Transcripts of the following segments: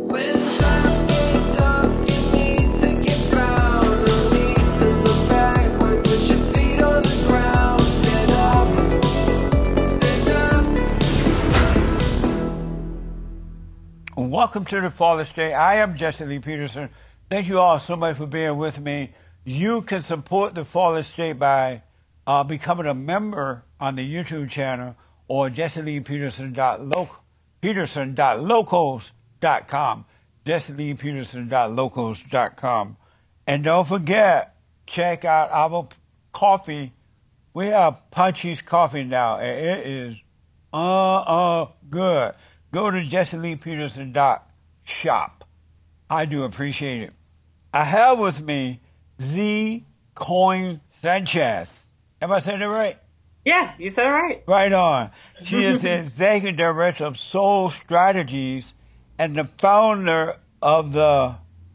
When times get tough, you need to get down. No need to look backward, put your feet on the ground. Stand up, stand up. Welcome to the Flawless State. I am Jesse Lee Peterson. Thank you all so much for being with me. You can support the Flawless State by becoming a member on the YouTube channel or jesseleepeterson.locals.com, jesseleepeterson.locals.com. And don't forget, check out our coffee. We have Punchy's Coffee now, and it is good. Go to jesseleepeterson.shop. I do appreciate it. I have with me Z Coin Sanchez. Am I saying it right? Yeah, you said it right. Right on. She is the executive director of Soul Strategies and the founder of the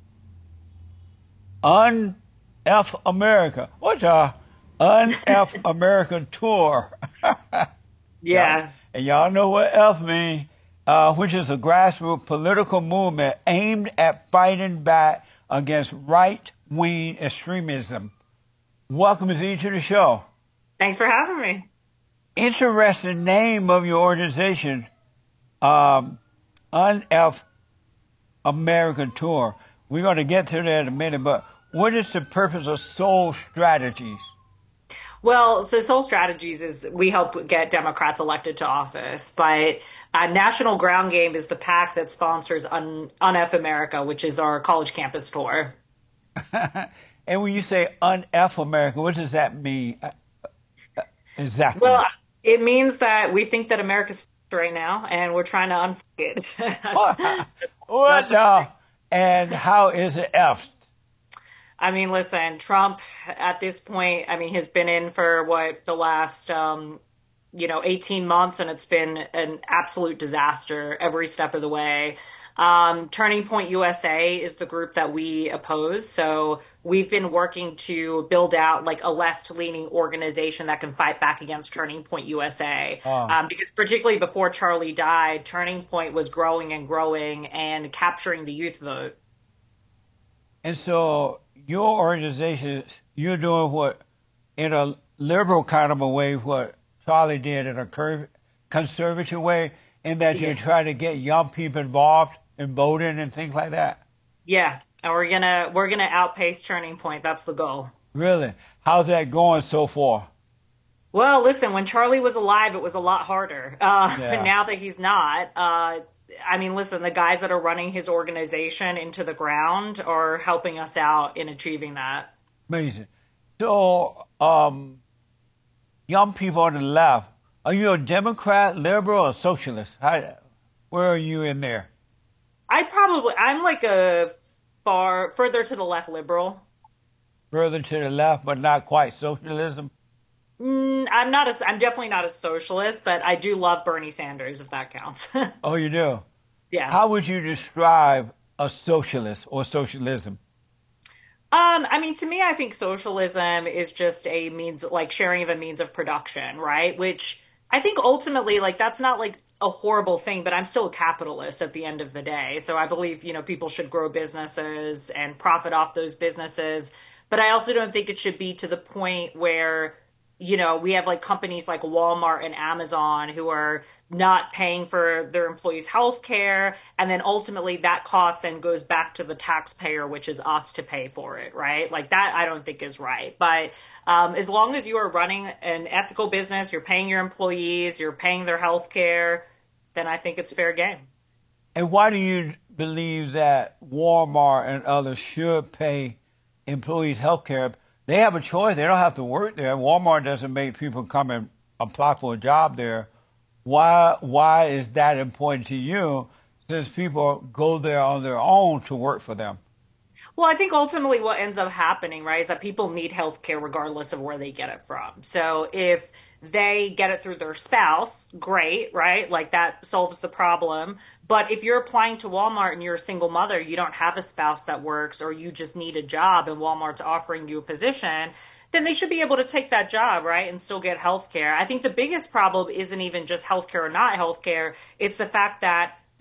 Un-F America. What's a Un-F America tour? Yeah. And y'all know what F means, which is a grassroots political movement aimed at fighting back against right-wing extremism. Welcome, Z, to the show. Thanks for having me. Interesting name of your organization, Un-F American Tour. We're going to get to that in a minute, but what is the purpose of Soul Strategies? Well, so Soul Strategies is we help get Democrats elected to office, but National Ground Game is the PAC that sponsors Un-F America, which is our college campus tour. And when you say Un-F America, what does that mean exactly? Well, it means that we think that America's right now, and we're trying to unfuck it. What now? And how is it F? I mean, listen, Trump at this point, I mean, has been in for the last, 18 months, and it's been an absolute disaster every step of the way. Turning Point USA is the group that we oppose. So we've been working to build out like a left-leaning organization that can fight back against Turning Point USA. Because particularly before Charlie died, Turning Point was growing and capturing the youth vote. And so your organization, you're doing what, in a liberal kind of a way, what Charlie did in a conservative way, in that you're trying to get young people involved in voting and things like that? Yeah, and we're gonna outpace Turning Point. That's the goal. Really? How's that going so far? Well, listen, when Charlie was alive, it was a lot harder. But now that he's not, I mean, listen, the guys that are running his organization into the ground are helping us out in achieving that. Amazing. So, young people on the left, are you a Democrat, liberal, or socialist? Where are you in there? I'm like a further to the left liberal. Further to the left, but not quite socialism? I'm definitely not a socialist, but I do love Bernie Sanders, if that counts. Oh, you do? Yeah. How would you describe a socialist or socialism? I mean, to me, I think socialism is just a means, like sharing of a means of production, right? Which I think ultimately, like, that's not like a horrible thing, but I'm still a capitalist at the end of the day. So I believe, people should grow businesses and profit off those businesses. But I also don't think it should be to the point where, we have like companies like Walmart and Amazon who are not paying for their employees' health care. And then ultimately that cost then goes back to the taxpayer, which is us to pay for it, right? Like that, I don't think is right. But as long as you are running an ethical business, you're paying your employees, you're paying their health care, then I think it's fair game. And why do you believe that Walmart and others should pay employees' health care? They have a choice. They don't have to work there. Walmart doesn't make people come and apply for a job there. Why is that important to you, since people go there on their own to work for them? Well, I think ultimately what ends up happening, right, is that people need health care regardless of where they get it from. So if they get it through their spouse, great, right? Like that solves the problem. But if you're applying to Walmart and you're a single mother, you don't have a spouse that works, or you just need a job and Walmart's offering you a position, then they should be able to take that job, right, and still get health care. I think the biggest problem isn't even just health care or not health care. It's the fact that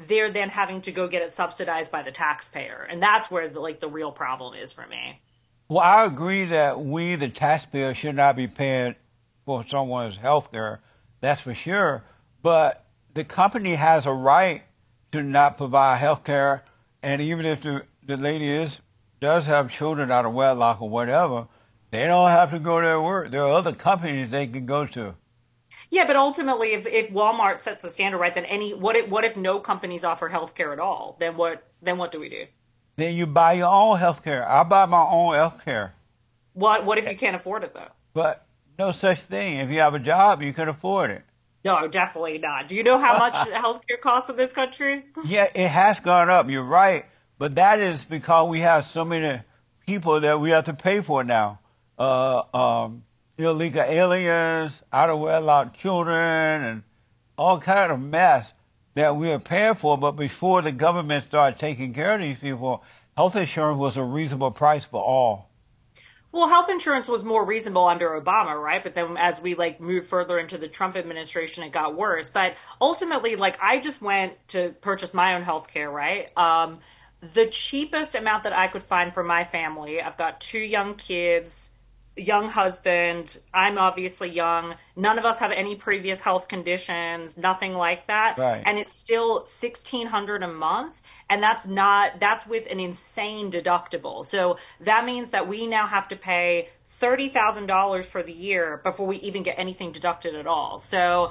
they're then having to go get it subsidized by the taxpayer. And that's where the real problem is for me. Well, I agree that we, the taxpayer, should not be paying for someone's health care. That's for sure. But the company has a right to not provide health care. And even if the lady does have children out of wedlock or whatever, they don't have to go to work. There are other companies they can go to. Yeah, but ultimately, if Walmart sets the standard, right, then what if no companies offer healthcare at all? Then what do we do? Then you buy your own health care. I buy my own health care. What if you can't afford it though? But no such thing. If you have a job, you can afford it. No, definitely not. Do you know how much healthcare costs in this country? Yeah, it has gone up. You're right. But that is because we have so many people that we have to pay for now. Illegal aliens, out of wedlock children, and all kind of mess that we are paying for. But before the government started taking care of these people, health insurance was a reasonable price for all. Well, health insurance was more reasonable under Obama, right? But then as we moved further into the Trump administration, it got worse. But ultimately, I just went to purchase my own health care, right? The cheapest amount that I could find for my family, I've got two young kids, young husband. I'm obviously young. None of us have any previous health conditions, nothing like that. Right. And it's still $1,600 a month. And that's with an insane deductible. So that means that we now have to pay $30,000 for the year before we even get anything deducted at all. So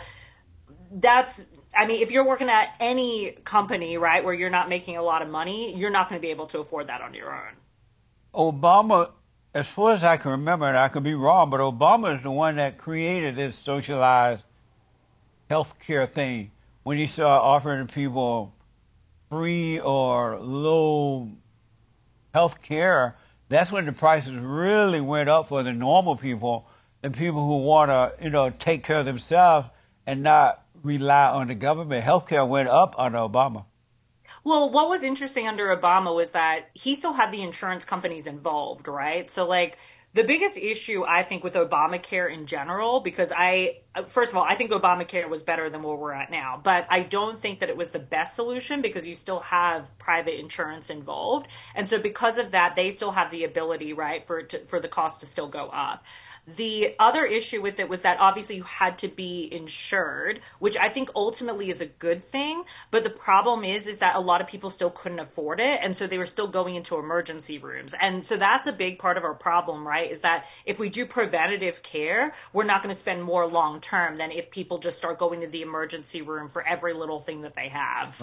if you're working at any company, right, where you're not making a lot of money, you're not going to be able to afford that on your own. Obama, as far as I can remember, and I could be wrong, but Obama is the one that created this socialized health care thing when he started offering people free or low health care. That's when the prices really went up for the normal people, the people who want to, take care of themselves and not rely on the government. Healthcare went up under Obama. Well, what was interesting under Obama was that he still had the insurance companies involved, right? So, the biggest issue, I think, with Obamacare in general, because first of all, I think Obamacare was better than where we're at now, but I don't think that it was the best solution because you still have private insurance involved. And so because of that, they still have the ability, right, for the cost to still go up. The other issue with it was that obviously you had to be insured, which I think ultimately is a good thing. But the problem is that a lot of people still couldn't afford it. And so they were still going into emergency rooms. And so that's a big part of our problem, right? Is that if we do preventative care, we're not going to spend more long term than if people just start going to the emergency room for every little thing that they have.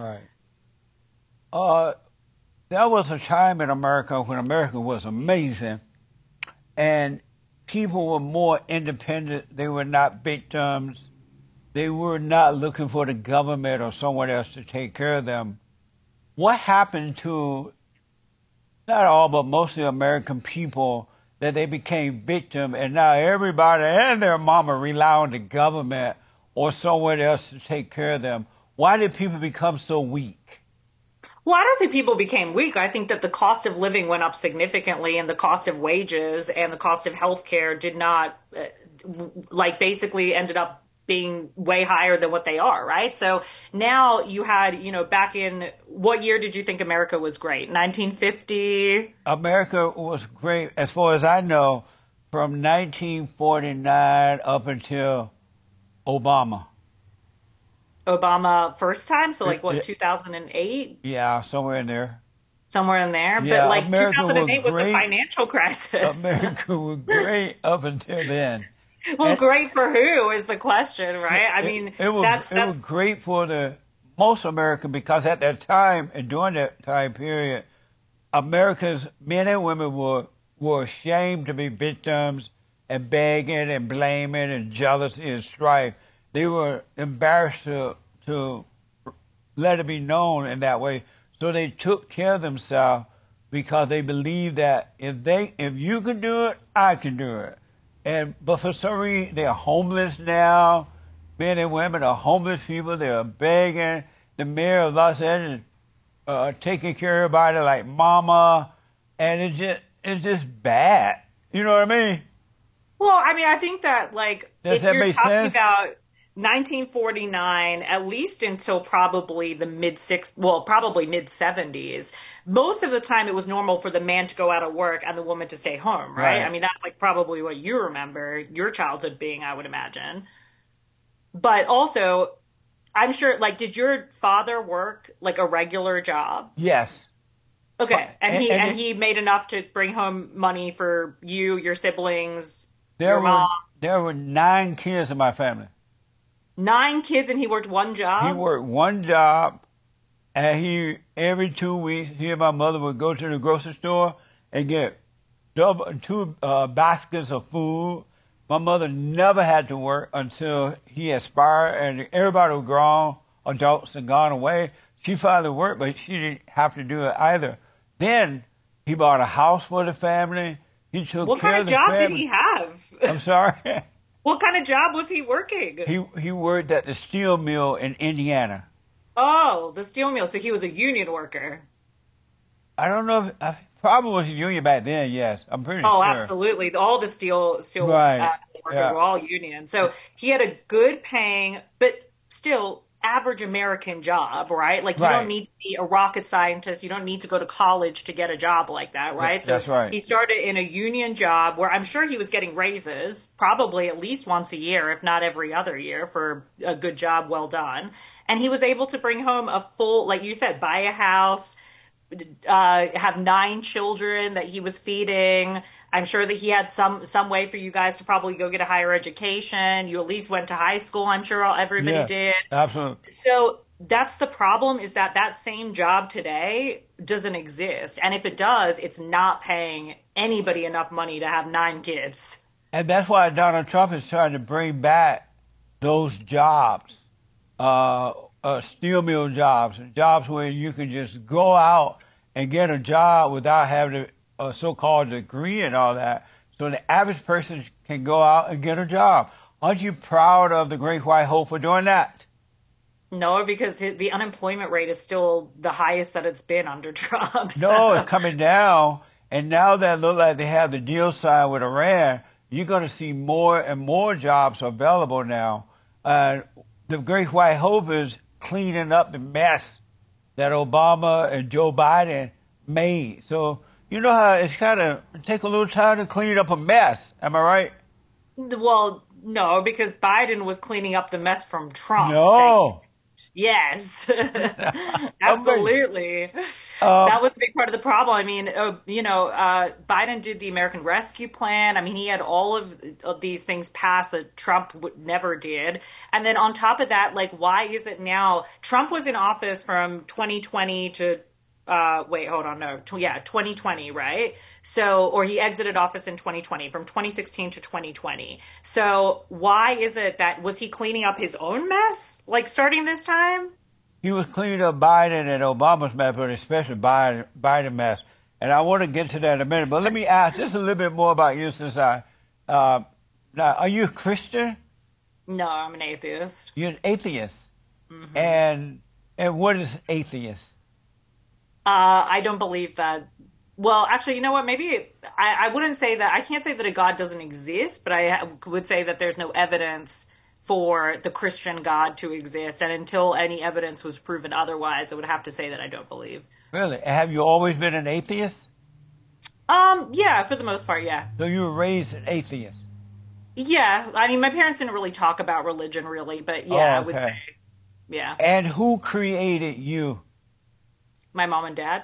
Right. There was a time in America when America was amazing and people were more independent. They were not victims. They were not looking for the government or someone else to take care of them. What happened to, not all, but mostly American people, that they became victims and now everybody and their mama rely on the government or someone else to take care of them? Why did people become so weak? Well, I don't think people became weak. I think that the cost of living went up significantly and the cost of wages and the cost of healthcare did not, basically ended up being way higher than what they are, right? So now you had, back in, what year did you think America was great? 1950? America was great, as far as I know, from 1949 up until Obama. Obama first time? So 2008? Yeah, somewhere in there. Somewhere in there. Yeah, But America 2008 was the great. financial crisis. America was great up until then. Well, And great for who is the question, right? I mean, it was great for the most American because at that time and during that time period, America's men and women were ashamed to be victims and begging and blaming and jealousy and strife. They were embarrassed to let it be known in that way. So they took care of themselves because they believed that if you can do it, I can do it. But for some reason, they're homeless now. Men and women are homeless people. They're begging. The mayor of Los Angeles taking care of everybody like mama. And it's just bad. You know what I mean? Well, I mean, I think that Does if that you're make talking sense? about 1949, at least until probably the probably mid 70s. Most of the time, it was normal for the man to go out of work and the woman to stay home, right? I Right. mean, that's like probably what you remember your childhood being, I would imagine. But also, I'm sure, like, did your father work like a regular job? Yes. Okay, and And, he and and it, he made enough to bring home money for you, your siblings, there your were mom. there were 9 kids in my family. 9 kids, and he worked one He job? worked one job, and he every 2 weeks he and my mother would go to the grocery store and get two baskets of food. My mother never had to work until he expired, and everybody was grown, adults and gone away. She finally worked, but she didn't have to do it either. Then he bought a house for the family. He took What care kind of of the job did family. he have? I'm sorry. What kind of job was he working? He worked at the steel mill in Indiana. Oh, the steel mill. So he was a union worker. I don't know if I probably was a union back then. Yes, I'm pretty Oh, sure. absolutely. All the steel Right. workers Yeah. were all union. So he had a good paying, but still average American job, right? Like you don't Right. need to be a rocket scientist. You don't need to go to college to get a job like that, right? So That's right. he started in a union job where I'm sure he was getting raises, probably at least once a year, if not every other year, for a good job well done. And he was able to bring home a full, like you said, buy a house, have 9 children that he was feeding. I'm sure that he had some way for you guys to probably go get a higher education. You at least went to high school. I'm sure everybody Yeah. did. Absolutely. So that's the problem is that that same job today doesn't exist. And if it does, it's not paying anybody enough money to have 9 kids. And that's why Donald Trump is trying to bring back those jobs, steel mill jobs, jobs where you can just go out and get a job without having a so-called degree and all that. So the average person can go out and get a job. Aren't you proud of the Great White Hope for doing that? No, because the unemployment rate is still the highest that it's been under Trump. No, So it's coming down. And now that it look like they have the deal signed with Iran, you're going to see more and more jobs available now. The Great White Hope is cleaning up the mess that Obama and Joe Biden made. So you know how it's kind of take a little time to clean up a mess. Am I right? well, no, because Biden was cleaning up the mess from Trump. No. Yes, Amazing. absolutely. Um, That was a big part of the problem. I mean, Biden did the American Rescue Plan. I mean, he had all of these things passed that Trump never did. And then on top of that, like, why is it now? Trump was in office from 2020 to wait, hold on, no, yeah, 2020, right? So, or he exited office in 2020, from 2016 to 2020. So, why is it that was he cleaning up his own mess, like starting this time? he was cleaning up Biden and Obama's mess, but especially Biden mess. And I want to get to that in a minute. But let me ask just a little bit more about you since now, are you a Christian? No, I'm an atheist. You're an atheist. And what is atheist? I don't believe that. Well, actually, you know what? Maybe I wouldn't say that. I can't say that a God doesn't exist, but would say that there's no evidence for the Christian God to exist. And until any evidence was proven otherwise, I would have to say that I don't believe. Really? Have you always been an atheist? Yeah, for the most part, yeah. So you were raised an atheist? Yeah, I mean, my parents didn't really talk about religion, really, but yeah, Oh, I would okay. say, yeah. And who created you? My mom and dad.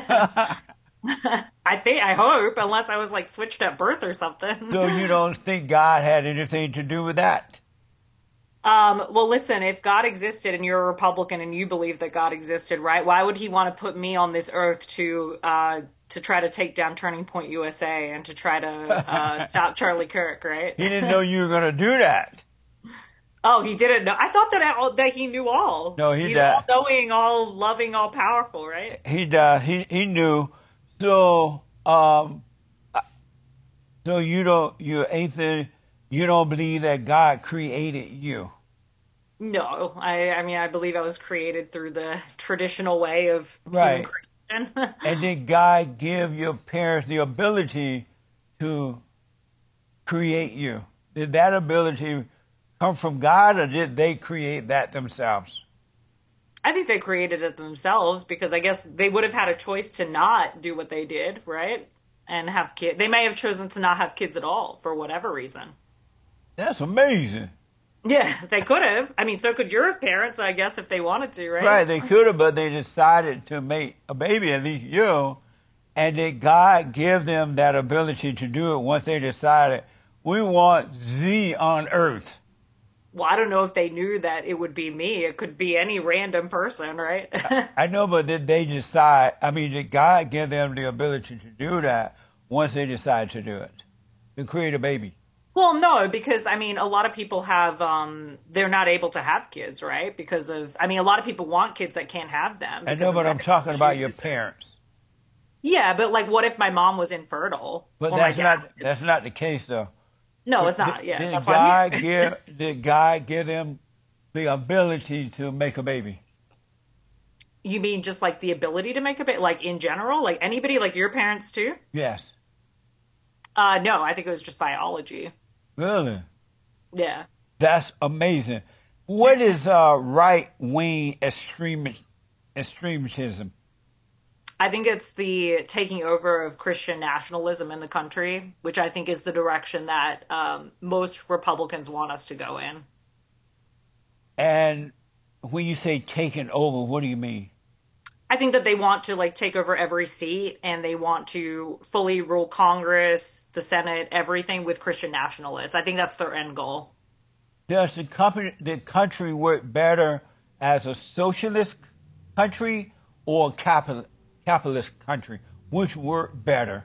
I hope, unless I was like switched at birth or something. So you don't think God had anything to do with that? Well, listen, if God existed and you're a Republican and you believe that God existed, right? Why would he want to put me on this earth to try to take down Turning Point USA and to try to stop Charlie Kirk, right? He didn't know you were going to do that. Oh, he didn't know. I thought that he knew all. No, he He's did. all knowing, all loving, all powerful, right? He died. He knew. So so you're atheist. You don't believe that God created you. No, I mean, I believe I was created through the traditional way of Right. human creation. And did God give your parents the ability to create you? Did that ability come from God, or did they create that themselves? I think they created it themselves because I guess they would have had a choice to not do what they did, right? And have kids. They may have chosen to not have kids at all for whatever reason. That's amazing. Yeah, they could have. I mean, so could your parents, I guess, if they wanted to, right? Right, they could have, but they decided to make a baby, at least you, and did God give them that ability to do it once they decided, we want Z on earth? Well, I don't know if they knew that it would be me. It could be any random person, right? I know, but did they decide, did God give them the ability to do that once they decide to do it, to create a baby? Well, no, because I mean, a lot of people have, they're not able to have kids, right? Because of, I mean, a lot of people want kids that can't have them. I because know, of but I'm medical talking about your issues. parents. Yeah, but like, what if my mom was infertile? But Or my that's dad not was that's not the case, though. No, it's not. Yeah, Did that's why I'm here. Did God give them the ability to make a baby? You mean just like the ability to make a baby, like in general, like anybody, like your parents too? Yes. No, I think it was just biology. Really? Yeah. That's amazing. What is right wing extremism? I think it's the taking over of Christian nationalism in the country, which I think is the direction that most Republicans want us to go in. And when you say taking over, what do you mean? I think that they want to like take over every seat and they want to fully rule Congress, the Senate, everything with Christian nationalists. I think that's their end goal. Does the country work better as a socialist country or capitalist country? Which work better?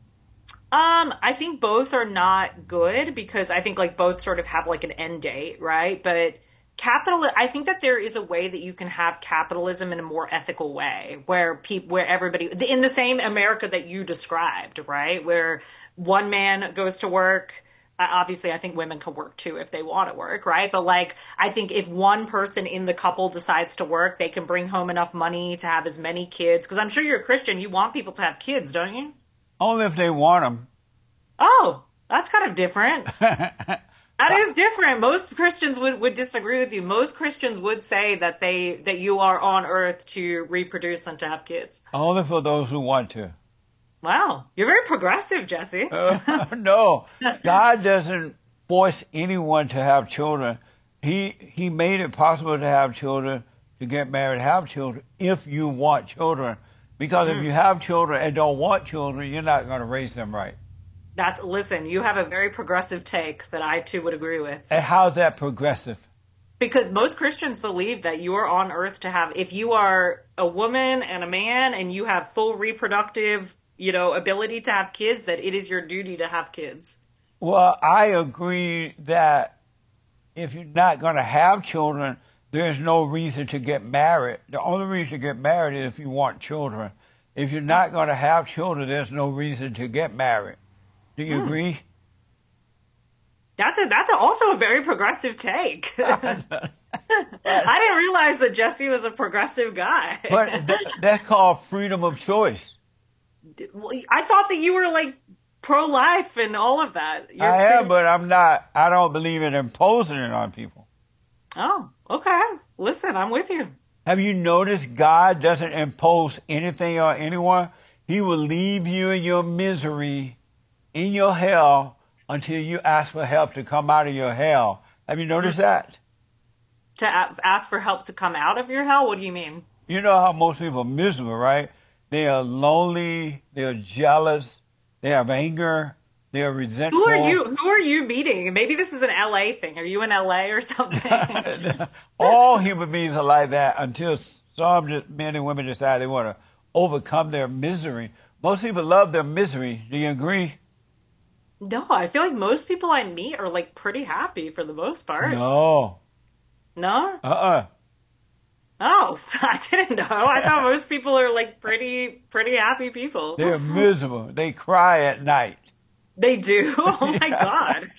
I think both are not good because I think like both sort of have like an end date, right? But I think that there is a way that you can have capitalism in a more ethical way where everybody in the same America that you described, right? Where one man goes to work. Obviously, I think women can work too if they want to work, right? But like, I think if one person in the couple decides to work, they can bring home enough money to have as many kids. Because I'm sure you're a Christian. You want people to have kids, don't you? Only if they want them. Oh, that's kind of different. That is different. Most Christians would disagree with you. Most Christians would say that you are on earth to reproduce and to have kids. Only for those who want to. Wow. You're very progressive, Jesse. No, God doesn't force anyone to have children. He made it possible to have children, to get married, have children, if you want children. Because if you have children and don't want children, you're not going to raise them right. Listen, you have a very progressive take that I too would agree with. And how's that progressive? Because most Christians believe that you are on earth to have, if you are a woman and a man and you have full reproductive, ability to have kids, that it is your duty to have kids. Well, I agree that if you're not going to have children, there's no reason to get married. The only reason to get married is if you want children. If you're not going to have children, there's no reason to get married. Do you agree? That's also a very progressive take. I didn't realize that Jesse was a progressive guy. But that's called freedom of choice. I thought that you were like pro-life and all of that. I am, but I'm not. I don't believe in imposing it on people. Oh, okay. Listen, I'm with you. Have you noticed God doesn't impose anything on anyone? He will leave you in your misery, in your hell, until you ask for help to come out of your hell. Have you noticed that? To ask for help to come out of your hell? What do you mean? You know how most people are miserable, right? They are lonely, they are jealous, they have anger, they are resentful. Who are you meeting? Maybe this is an LA thing. Are you in LA or something? All human beings are like that until some men and women decide they want to overcome their misery. Most people love their misery. Do you agree? No, I feel like most people I meet are like pretty happy for the most part. No. No? Uh-uh. Oh, I didn't know. I thought most people are like pretty happy people. They're miserable. They cry at night. They do? Oh my God.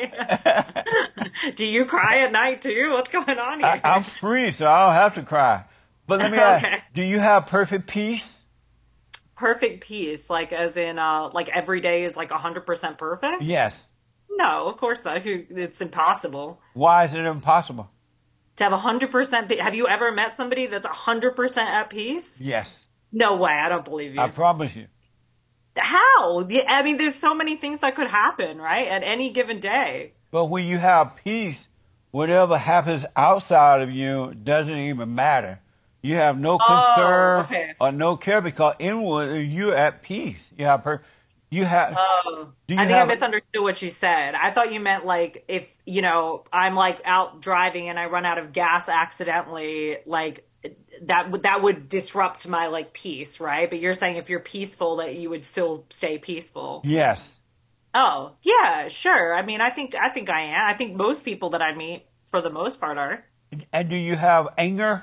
Okay. Do you cry at night too? What's going on here? I'm free, so I don't have to cry. But let me ask, Okay. do you have perfect peace? Perfect peace, like as in like every day is like 100% perfect? Yes. No, of course not. It's impossible Why is it impossible? to have 100%. Have you ever met somebody that's 100% at peace? Yes, No way. I don't believe I you. promise you. How? I mean, there's so many things that could happen, right? At any given day. But when you have peace, whatever happens outside of you doesn't even matter. You have no Oh, concern okay. or no care because inwardly you're at peace. You have, Oh, do you I think I have, misunderstood what you said. I thought you meant like if, I'm like out driving and I run out of gas accidentally, like that would disrupt my like peace, right? But you're saying if you're peaceful that you would still stay peaceful. yes. Oh, yeah, sure. I mean, I think I am. I think most people that I meet for the most part are. And do you have anger?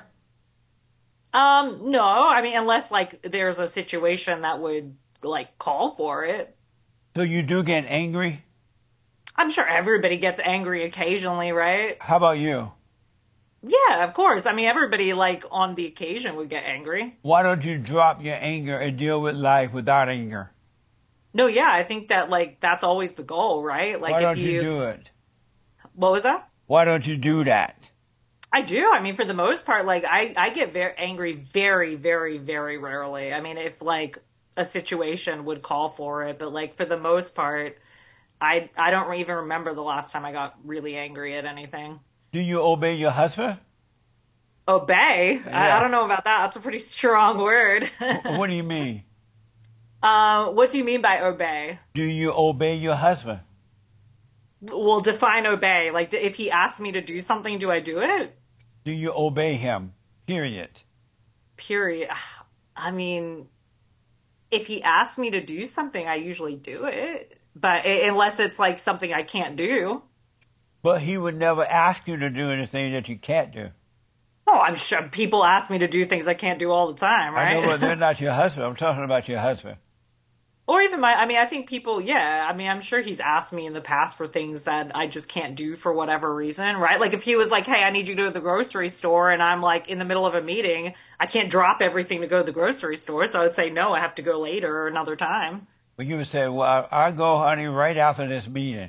No, I mean unless like there's a situation that would like call for it. So you do get angry? I'm sure everybody gets angry occasionally, right? How about you? Yeah, of course. I mean, everybody, like, on the occasion would get angry. Why don't you drop your anger and deal with life without anger? No, yeah, I think that, like, that's always the goal, right? Like, Why if don't you do it? what was that? Why don't you do that? I do. I mean, for the most part, like, I get very angry very, very, very rarely. I mean, if, like, a situation would call for it, but, like, for the most part, I don't even remember the last time I got really angry at anything. Do you obey your husband? Obey? I Yeah. don't know about that. That's a pretty strong word. What do you mean? What do you mean by obey? Do you obey your husband? Well, define obey. Like, if he asks me to do something, do I do it? Do you obey him? Period. Period. I mean, if he asks me to do something, I usually do it. But unless it's like something I can't do. But he would never ask you to do anything that you can't do. Oh, I'm sure people ask me to do things I can't do all the time, I know, but they're right? not your husband. I'm talking about your husband. Or even I think people, yeah. I mean, I'm sure he's asked me in the past for things that I just can't do for whatever reason, right? Like if he was like, hey, I need you to go to the grocery store, and I'm like in the middle of a meeting, I can't drop everything to go to the grocery store. So I would say, no, I have to go later or another time. But you would say, well, I'll go, honey, right after this meeting.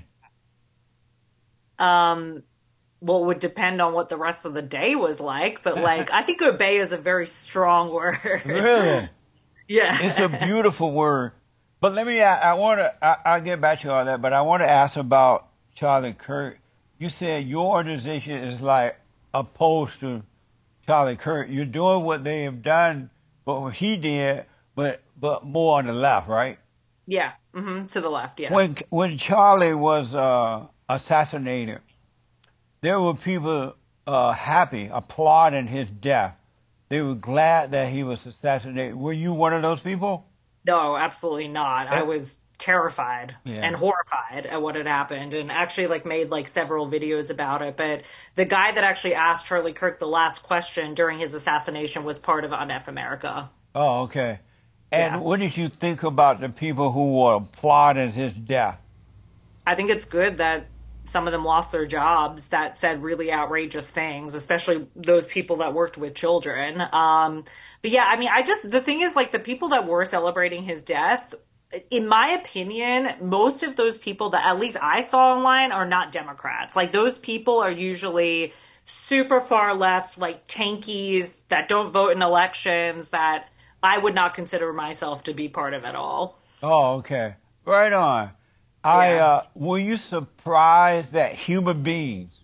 Well, it would depend on what the rest of the day was like, but like, I think obey is a very strong word. Really? It's a Yeah. beautiful word. But let me, I'll get back to all that, but I want to ask about Charlie Kirk. You said your organization is like opposed to Charlie Kirk. You're doing what they have done, what he did, but more on the left, right? Yeah. To the left. Yeah. When Charlie was assassinated, there were people happy, applauding his death. They were glad that he was assassinated. Were you one of those people? No, absolutely not. I Eh, was terrified Yeah. and horrified at what had happened and actually like made like several videos about it. But the guy that actually asked Charlie Kirk the last question during his assassination was part of UNF America. Oh, okay. Yeah. And what did you think about the people who were applauding his death? I think it's good that some of them lost their jobs that said really outrageous things, especially those people that worked with children. But yeah, I mean, the thing is like the people that were celebrating his death, in my opinion, most of those people that at least I saw online are not Democrats. Like those people are usually super far left, like tankies that don't vote in elections that I would not consider myself to be part of at all. Oh, okay. Right on. Yeah. Were you surprised that human beings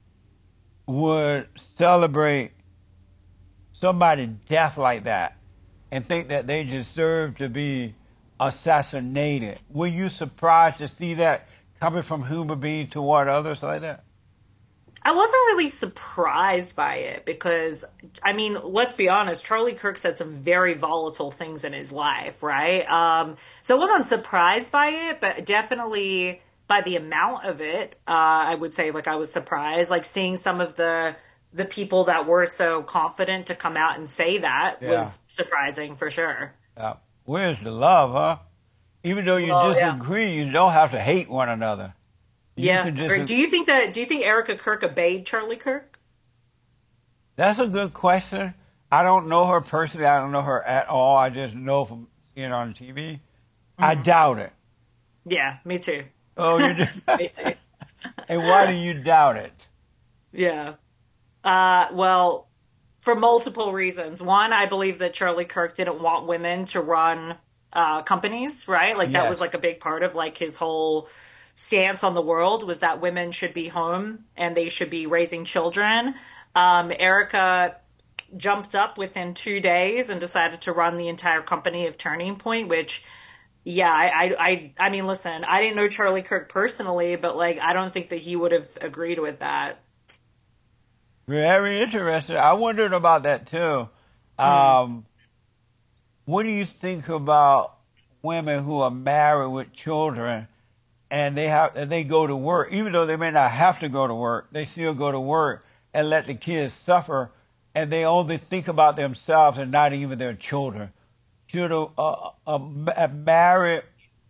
would celebrate somebody's death like that and think that they deserve to be assassinated? Were you surprised to see that coming from human beings toward others like that? I wasn't really surprised by it because, I mean, let's be honest, Charlie Kirk said some very volatile things in his life, right? So I wasn't surprised by it, but definitely by the amount of it, I would say like I was surprised, like seeing some of the people that were so confident to come out and say that Yeah. was surprising for sure. Where's the love, huh? Even though you Well, yeah. disagree, you don't have to hate one another. You Yeah. can Or just. do you think Erica Kirk obeyed Charlie Kirk? That's a good question. I don't know her personally. I don't know her at all. I just know from seeing her on TV. I doubt it. Yeah, me too. Oh, you do? Me too. And why do you doubt it? Yeah. Well, for multiple reasons. One, I believe that Charlie Kirk didn't want women to run companies, right? Like that was Yes. like a big part of like his whole stance on the world was that women should be home and they should be raising children. Erica jumped up within 2 days and decided to run the entire company of Turning Point, which yeah, I mean, listen, I didn't know Charlie Kirk personally, but like, I don't think that he would have agreed with that. Very interesting. I wondered about that too. Mm. Um, what do you think about women who are married with children and they go to work, even though they may not have to go to work, they still go to work and let the kids suffer, and they only think about themselves and not even their children. Should a married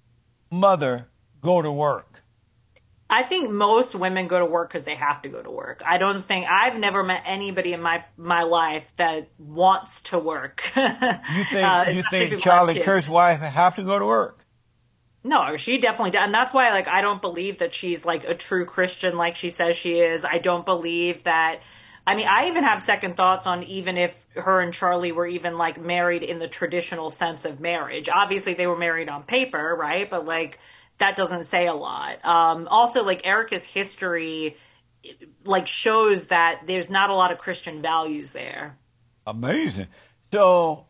mother go to work? I think most women go to work because they have to go to work. I don't think I've never met anybody in my life that wants to work, You especially think people who have Charlie kids. Kirk's wife have to go to work? No, she definitely does. And that's why, like, I don't believe that she's like a true Christian like she says she is. I don't believe that. I mean, I even have second thoughts on even if her and Charlie were even like married in the traditional sense of marriage. Obviously, they were married on paper, right? But like, that doesn't say a lot. Also, like, Erica's history, like, shows that there's not a lot of Christian values there. Amazing. So,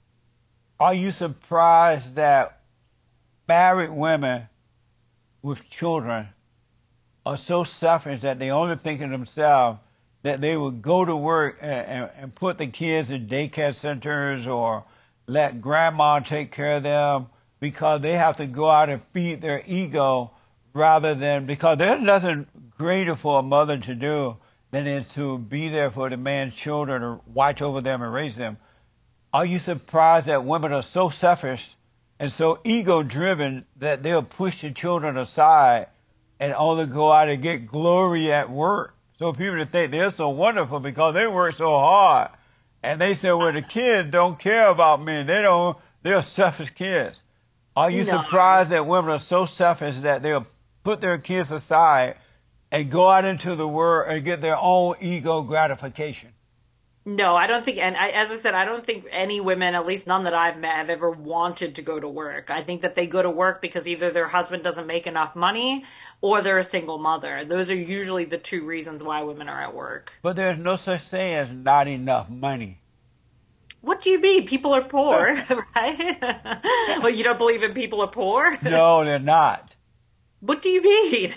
are you surprised that married women with children are so selfish that they only think of themselves, that they would go to work and put the kids in daycare centers or let grandma take care of them because they have to go out and feed their ego rather than, because there's nothing greater for a mother to do than is to be there for the man's children or watch over them and raise them. Are you surprised that women are so selfish and so ego driven that they'll push the children aside and only go out and get glory at work? So people think they're so wonderful because they work so hard. And they say, well, the kids don't care about me. They're selfish kids. Are you No. surprised that women are so selfish that they'll put their kids aside and go out into the world and get their own ego gratification? No, I don't think, and as I said, I don't think any women, at least none that I've met, have ever wanted to go to work. I think that they go to work because either their husband doesn't make enough money or they're a single mother. Those are usually the two reasons why women are at work. But there's no such thing as not enough money. What do you mean? People are poor, right? Well, you don't believe in people are poor? No, they're not. What do you mean?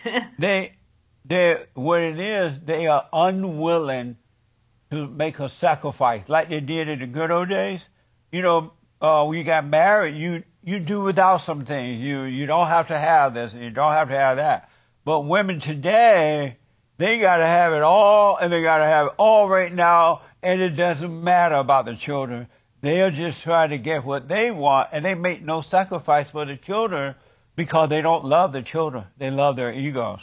What it is, they are unwilling to make a sacrifice like they did in the good old days. You know, when you got married, you do without some things. You don't have to have this and you don't have to have that. But women today, they got to have it all, and they got to have it all right now, and it doesn't matter about the children. They're just trying to get what they want, and they make no sacrifice for the children because they don't love the children. They love their egos.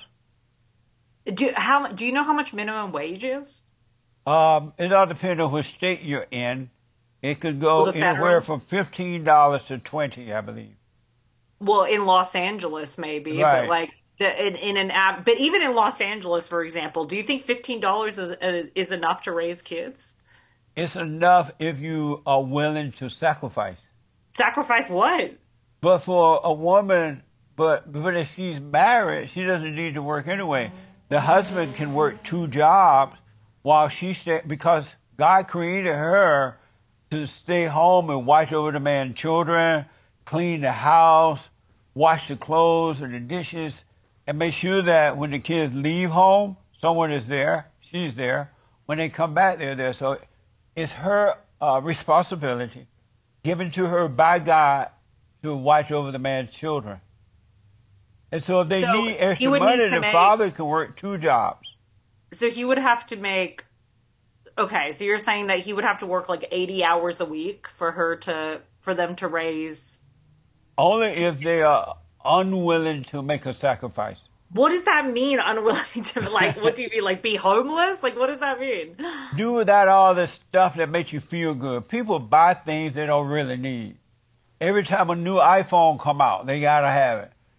Do you know how much minimum wage is? It all depends on which state you're in. It could Well, go the anywhere federal? from $15 to 20, I believe. Well, in Los Angeles, maybe, but Right. like in an app, but even in Los Angeles, for example, do you think $15 is enough to raise kids? It's enough if you are willing to sacrifice. Sacrifice what? But for a woman, but if she's married, she doesn't need to work anyway. The husband can work two jobs while she stay, because God created her to stay home and watch over the man's children, clean the house, wash the clothes and the dishes, and make sure that when the kids leave home, someone is there, she's there. When they come back, they're there. So it's her responsibility given to her by God to watch over the man's children. And so if they So need he extra would need money, to the make, father can work two jobs. so he would have to make, okay, so you're saying that he would have to work like 80 hours a week for them to raise, Only if they are unwilling to make a sacrifice. what does that mean, unwilling to, like, what do you mean, like be homeless? Like, what does that mean? Do without all this stuff that makes you feel good. People buy things they don't really need. Every time a new iPhone come out, they gotta have it.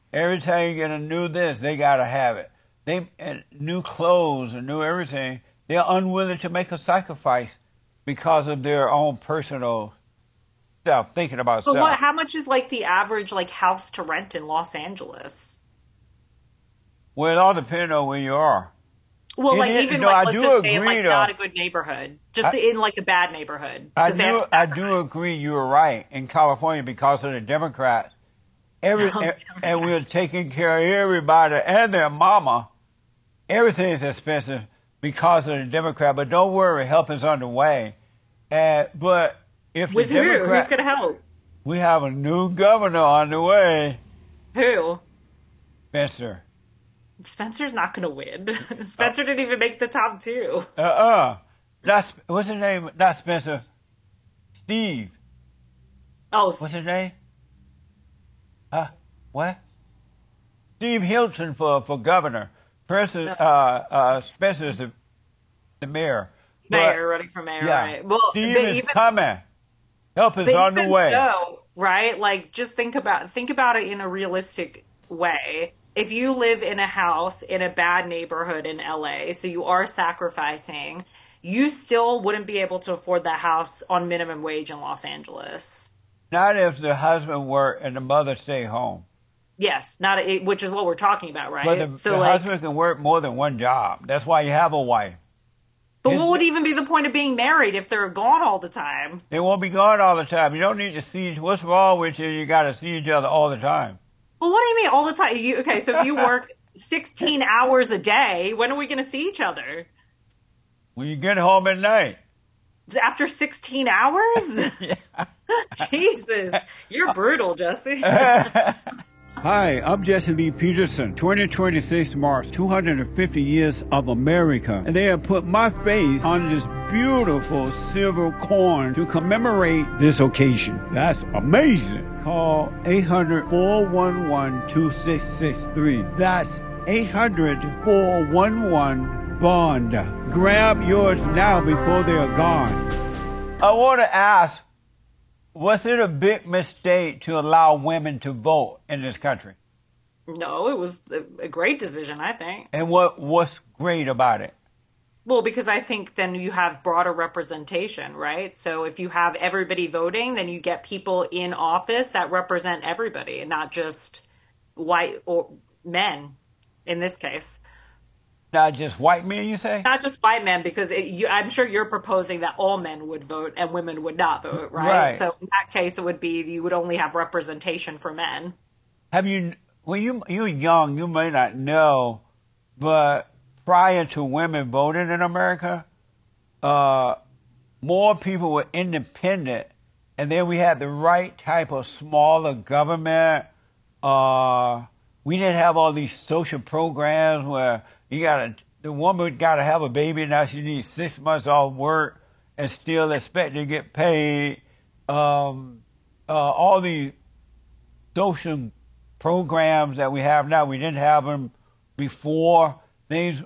Every time you get a new this, they gotta have it. And new clothes and new everything. They're unwilling to make a sacrifice because of their own personal stuff, thinking about But self. how much is like the average like house to rent in Los Angeles? Well, it all depends on where you are. Well, like even like I let's do just say in agree like though. not a good neighborhood, just in like a bad neighborhood, I because they have do, to I do agree. You were right in California because of the Democrats. And we're taking care of everybody and their mama. Everything is expensive because of the Democrat. But don't worry, help is underway. But if with the who? Democrat, Who's gonna help? we have a new governor on the way, Who? Spencer. Spencer's not gonna win. Spencer didn't even make the top two. That's what's his name? Not Spencer. Steve. Oh, What's his name? What? Steve Hilton for governor. Spencer's the mayor. mayor running for mayor, Yeah. right? Well, Steve but is even coming. Help is on the even way. so, right? Like, just think about it in a realistic way. If you live in a house in a bad neighborhood in LA, so you are sacrificing, you still wouldn't be able to afford that house on minimum wage in Los Angeles. Not if the husband work and the mother stay home. Yes, which is what we're talking about, right? But the husband can work more than one job. That's why you have a wife. but what would even be the point of being married if they're gone all the time? They won't be gone all the time. You don't need to see what's wrong with you. You got to see each other all the time. Well, what do you mean all the time? Okay, so if you work 16 hours a day, when are we going to see each other? When you get home at night. After 16 hours? Yeah. Jesus, you're brutal, Jesse. Hi, I'm Jesse Lee Peterson. 2026 marks 250 years of America, and they have put my face on this beautiful silver coin to commemorate this occasion. That's amazing. Call 800-411-2663. That's 800-411-BOND. Grab yours now before they're gone. I want to ask, was it a big mistake to allow women to vote in this country? No, it was a great decision, I think. And what's great about it? Well, because I think then you have broader representation, right? So if you have everybody voting, then you get people in office that represent everybody, and not just white or men in this case. Not just white men, you say? Not just white men, because I'm sure you're proposing that all men would vote and women would not vote, right? Right. So in that case, it would be you would only have representation for men. When you're young, you may not know, but prior to women voting in America, more people were independent, and then we had the right type of smaller government. We didn't have all these social programs where the woman got to have a baby, now she needs 6 months off work and still expect to get paid. All these social programs that we have now, we didn't have them before. These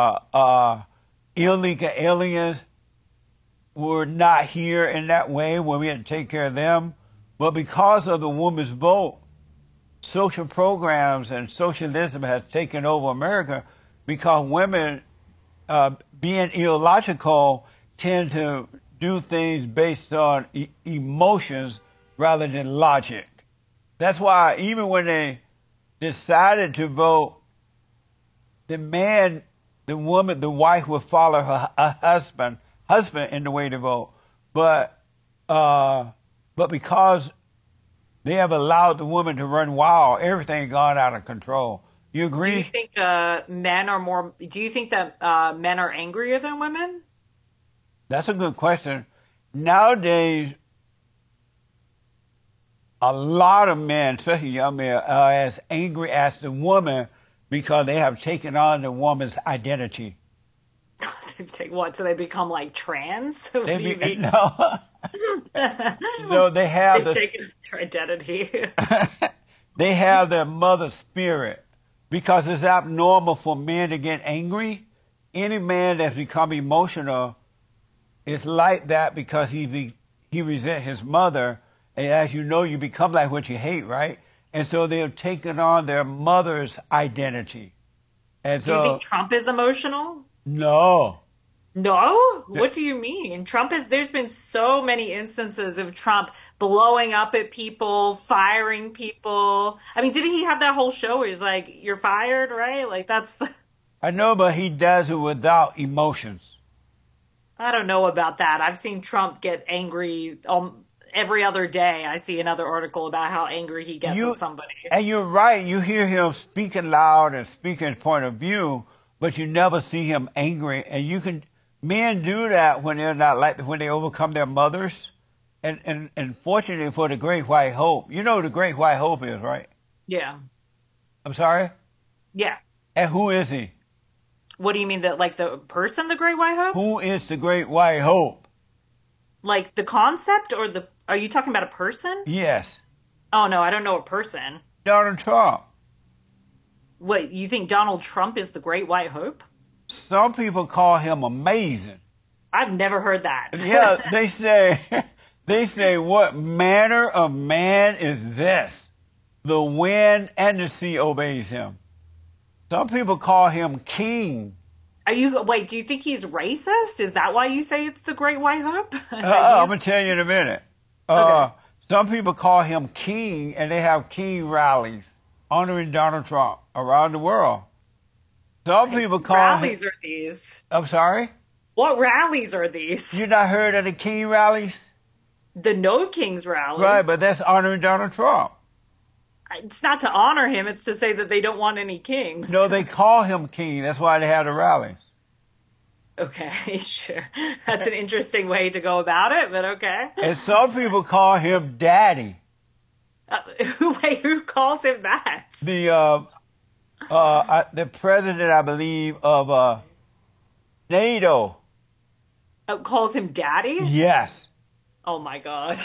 illegal aliens were not here in that way where we had to take care of them. But because of the woman's vote, social programs and socialism has taken over America because women, being illogical, tend to do things based on emotions rather than logic. That's why even when they decided to vote, the man, the woman, the wife would follow her husband in the way to vote. But because they have allowed the woman to run wild, everything gone out of control. You agree? Do you think men are more? Do you think that men are angrier than women? That's a good question. Nowadays, a lot of men, especially young men, are as angry as the woman because they have taken on the woman's identity. They've taken what? So they become like trans? What do you mean? No. No, they have They've taken their identity. they have their mother spirit because it's abnormal for men to get angry. Any man that's become emotional is like that because he resents his mother. And as you know, you become like what you hate, right? and so they've taken on their mother's identity. And Do you so, think Trump is emotional? no. No? What do you mean? There's been so many instances of Trump blowing up at people, firing people. I mean, didn't he have that whole show where he's like, you're fired, right? Like, I know, but he does it without emotions. I don't know about that. I've seen Trump get angry every other day. I see another article about how angry he gets at somebody. And you're right. You hear him speaking loud and speaking his point of view, but you never see him angry. And men do that when they're not when they overcome their mothers. And fortunately for the Great White Hope, you know who the Great White Hope is, right? Yeah. I'm sorry? Yeah. And who is he? What do you mean, that like the person, the Great White Hope? Who is the Great White Hope? Like the concept, or are you talking about a person? Yes. Oh no, I don't know a person. Donald Trump. What, you think Donald Trump is the Great White Hope? Some people call him amazing. I've never heard that. Yeah, they say, what manner of man is this? The wind and the sea obeys him. Some people call him king. Wait, do you think he's racist? Is that why you say it's the Great White Hope? I'm going to tell you in a minute. Okay. Some people call him king, and they have king rallies honoring Donald Trump around the world. Some people call rallies are these? I'm sorry? What rallies are these? You not heard of the king rallies? The No Kings rally. Right, but that's honoring Donald Trump. It's not to honor him, it's to say that they don't want any kings. No, they call him king. That's why they have the rallies. Okay, sure. That's an interesting way to go about it, but okay. And some people call him daddy. Who calls him that? The president, I believe, of NATO. Calls him daddy? Yes. Oh my God.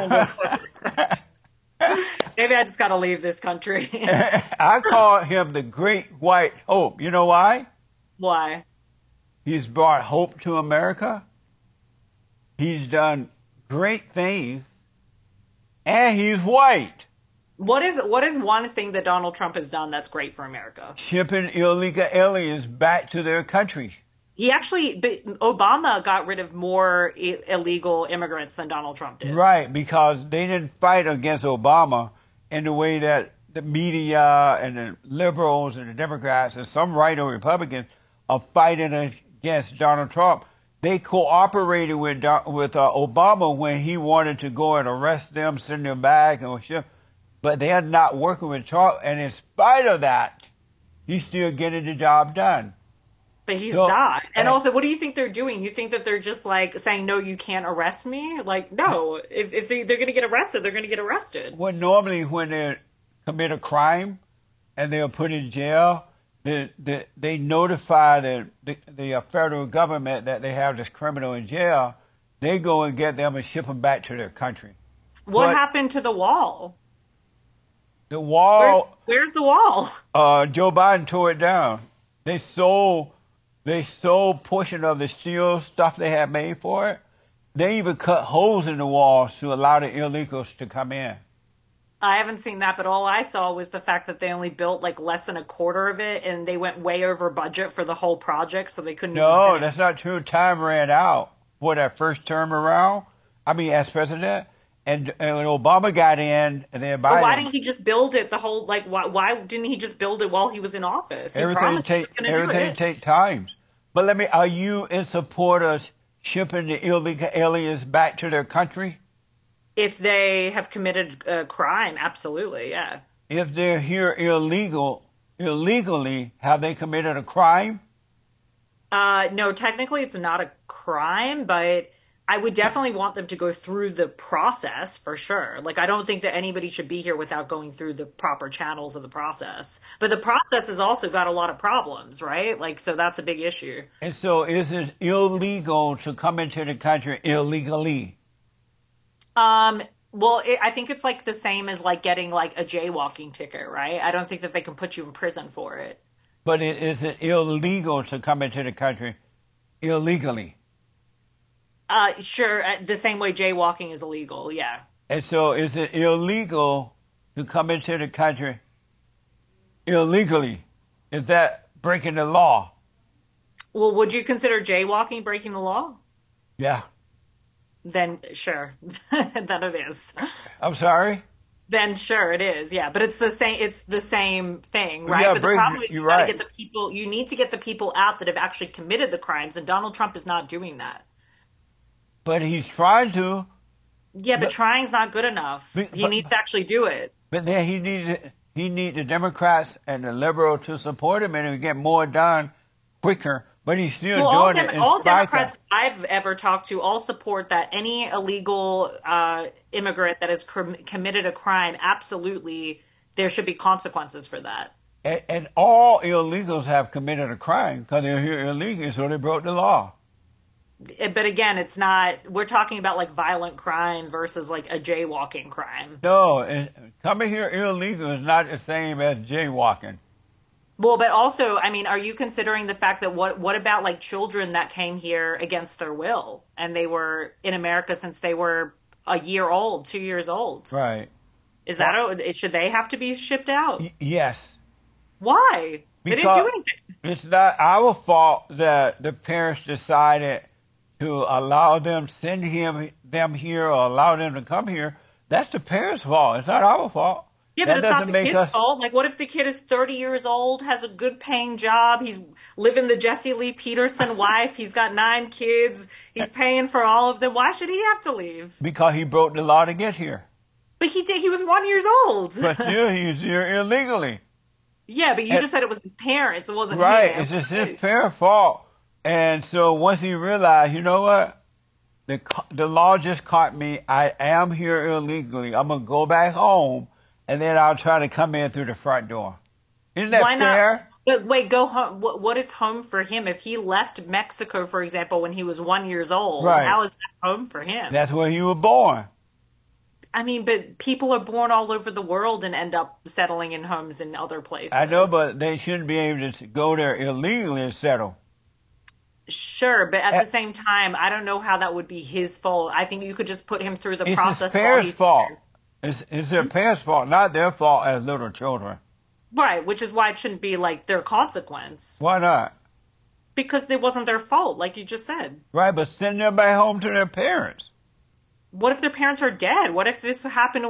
Maybe I just gotta leave this country. I call him the Great White Hope. You know why? Why? He's brought hope to America. He's done great things. And he's white. What is one thing that Donald Trump has done that's great for America? Shipping illegal aliens back to their country. Obama got rid of more illegal immigrants than Donald Trump did. Right, because they didn't fight against Obama in the way that the media and the liberals and the Democrats and some right-wing Republicans are fighting against Donald Trump. They cooperated with Obama when he wanted to go and arrest them, send them back, but they are not working with Trump. And in spite of that, he's still getting the job done. But he's not. And also, what do you think they're doing? You think that they're just like saying, no, you can't arrest me? Like, no. If they're going to get arrested, they're going to get arrested. Well, normally when they commit a crime and they are put in jail, they notify the federal government that they have this criminal in jail. They go and get them and ship them back to their country. What happened to the wall? The wall... Where's the wall? Joe Biden tore it down. They sold portion of the steel stuff they had made for it. They even cut holes in the walls to allow the illegals to come in. I haven't seen that, but all I saw was the fact that they only built like less than a quarter of it, and they went way over budget for the whole project, so they couldn't. No, that's not true. Time ran out for that first term around. I mean, as president, and when Obama got in, and then Biden. But why didn't he just build it? Why didn't he just build it while he was in office? Everything take times. But are you in support of shipping the illegal aliens back to their country? If they have committed a crime, absolutely, yeah. If they're here illegally, have they committed a crime? No, technically it's not a crime, but I would definitely want them to go through the process for sure. Like, I don't think that anybody should be here without going through the proper channels of the process. But the process has also got a lot of problems, right? Like, so that's a big issue. And so is it illegal to come into the country illegally? Well, I think it's like the same as like getting like a jaywalking ticket, right? I don't think that they can put you in prison for it. But is it illegal to come into the country illegally? Sure. The same way jaywalking is illegal. Yeah. And so is it illegal to come into the country illegally? Is that breaking the law? Well, would you consider jaywalking breaking the law? Yeah. Then sure, then it is. I'm sorry? Then sure it is. Yeah, but it's the same. It's the same thing, right? Yeah, But the problem is you're you got to right. get the people. You need to get the people out that have actually committed the crimes, and Donald Trump is not doing that. But he's trying to. Yeah, but trying's not good enough. He needs to actually do it. But then he need the Democrats and the liberals to support him, and he'll get more done quicker. But he's still Well, doing it. In all spite Democrats of- I've ever talked to all support that any illegal immigrant that has committed a crime, absolutely, there should be consequences for that. and all illegals have committed a crime because they're here illegally, so they broke the law. But again, it's not, we're talking about like violent crime versus like a jaywalking crime. No, coming here illegal is not the same as jaywalking. Well, but also, I mean, are you considering the fact that what about like children that came here against their will and they were in America since they were a year old, 2 years old? Right. Is that should they have to be shipped out? Yes. Why? They didn't do anything. It's not our fault that the parents decided to allow them, send them here or allow them to come here. That's the parents' fault. It's not our fault. Yeah, but That it's not doesn't the make kid's us- fault. Like, what if the kid is 30 years old, has a good paying job, he's living the Jesse Lee Peterson wife, he's got 9 kids, he's paying for all of them. Why should he have to leave? Because he broke the law to get here. But he did. He was 1 year old. But still, he's here illegally. Yeah, but you just said it was his parents. It wasn't Right. him. It's just his parents' fault. And so once he realized, you know what? The law just caught me. I am here illegally. I'm going to go back home, and then I'll try to come in through the front door. Isn't that Why fair? not? But wait, go home. What is home for him? If he left Mexico, for example, when he was 1 year old, Right. how is that home for him? That's where he was born. I mean, but people are born all over the world and end up settling in homes in other places. I know, but they shouldn't be able to go there illegally and settle. Sure, but at the same time, I don't know how that would be his fault. I think you could just put him through the It's process his while parents' he's fault. here. It's their parents' fault, not their fault as little children. Right, which is why it shouldn't be like their consequence. Why not? Because it wasn't their fault, like you just said. Right, but send them back home to their parents. What if their parents are dead? What if this happened,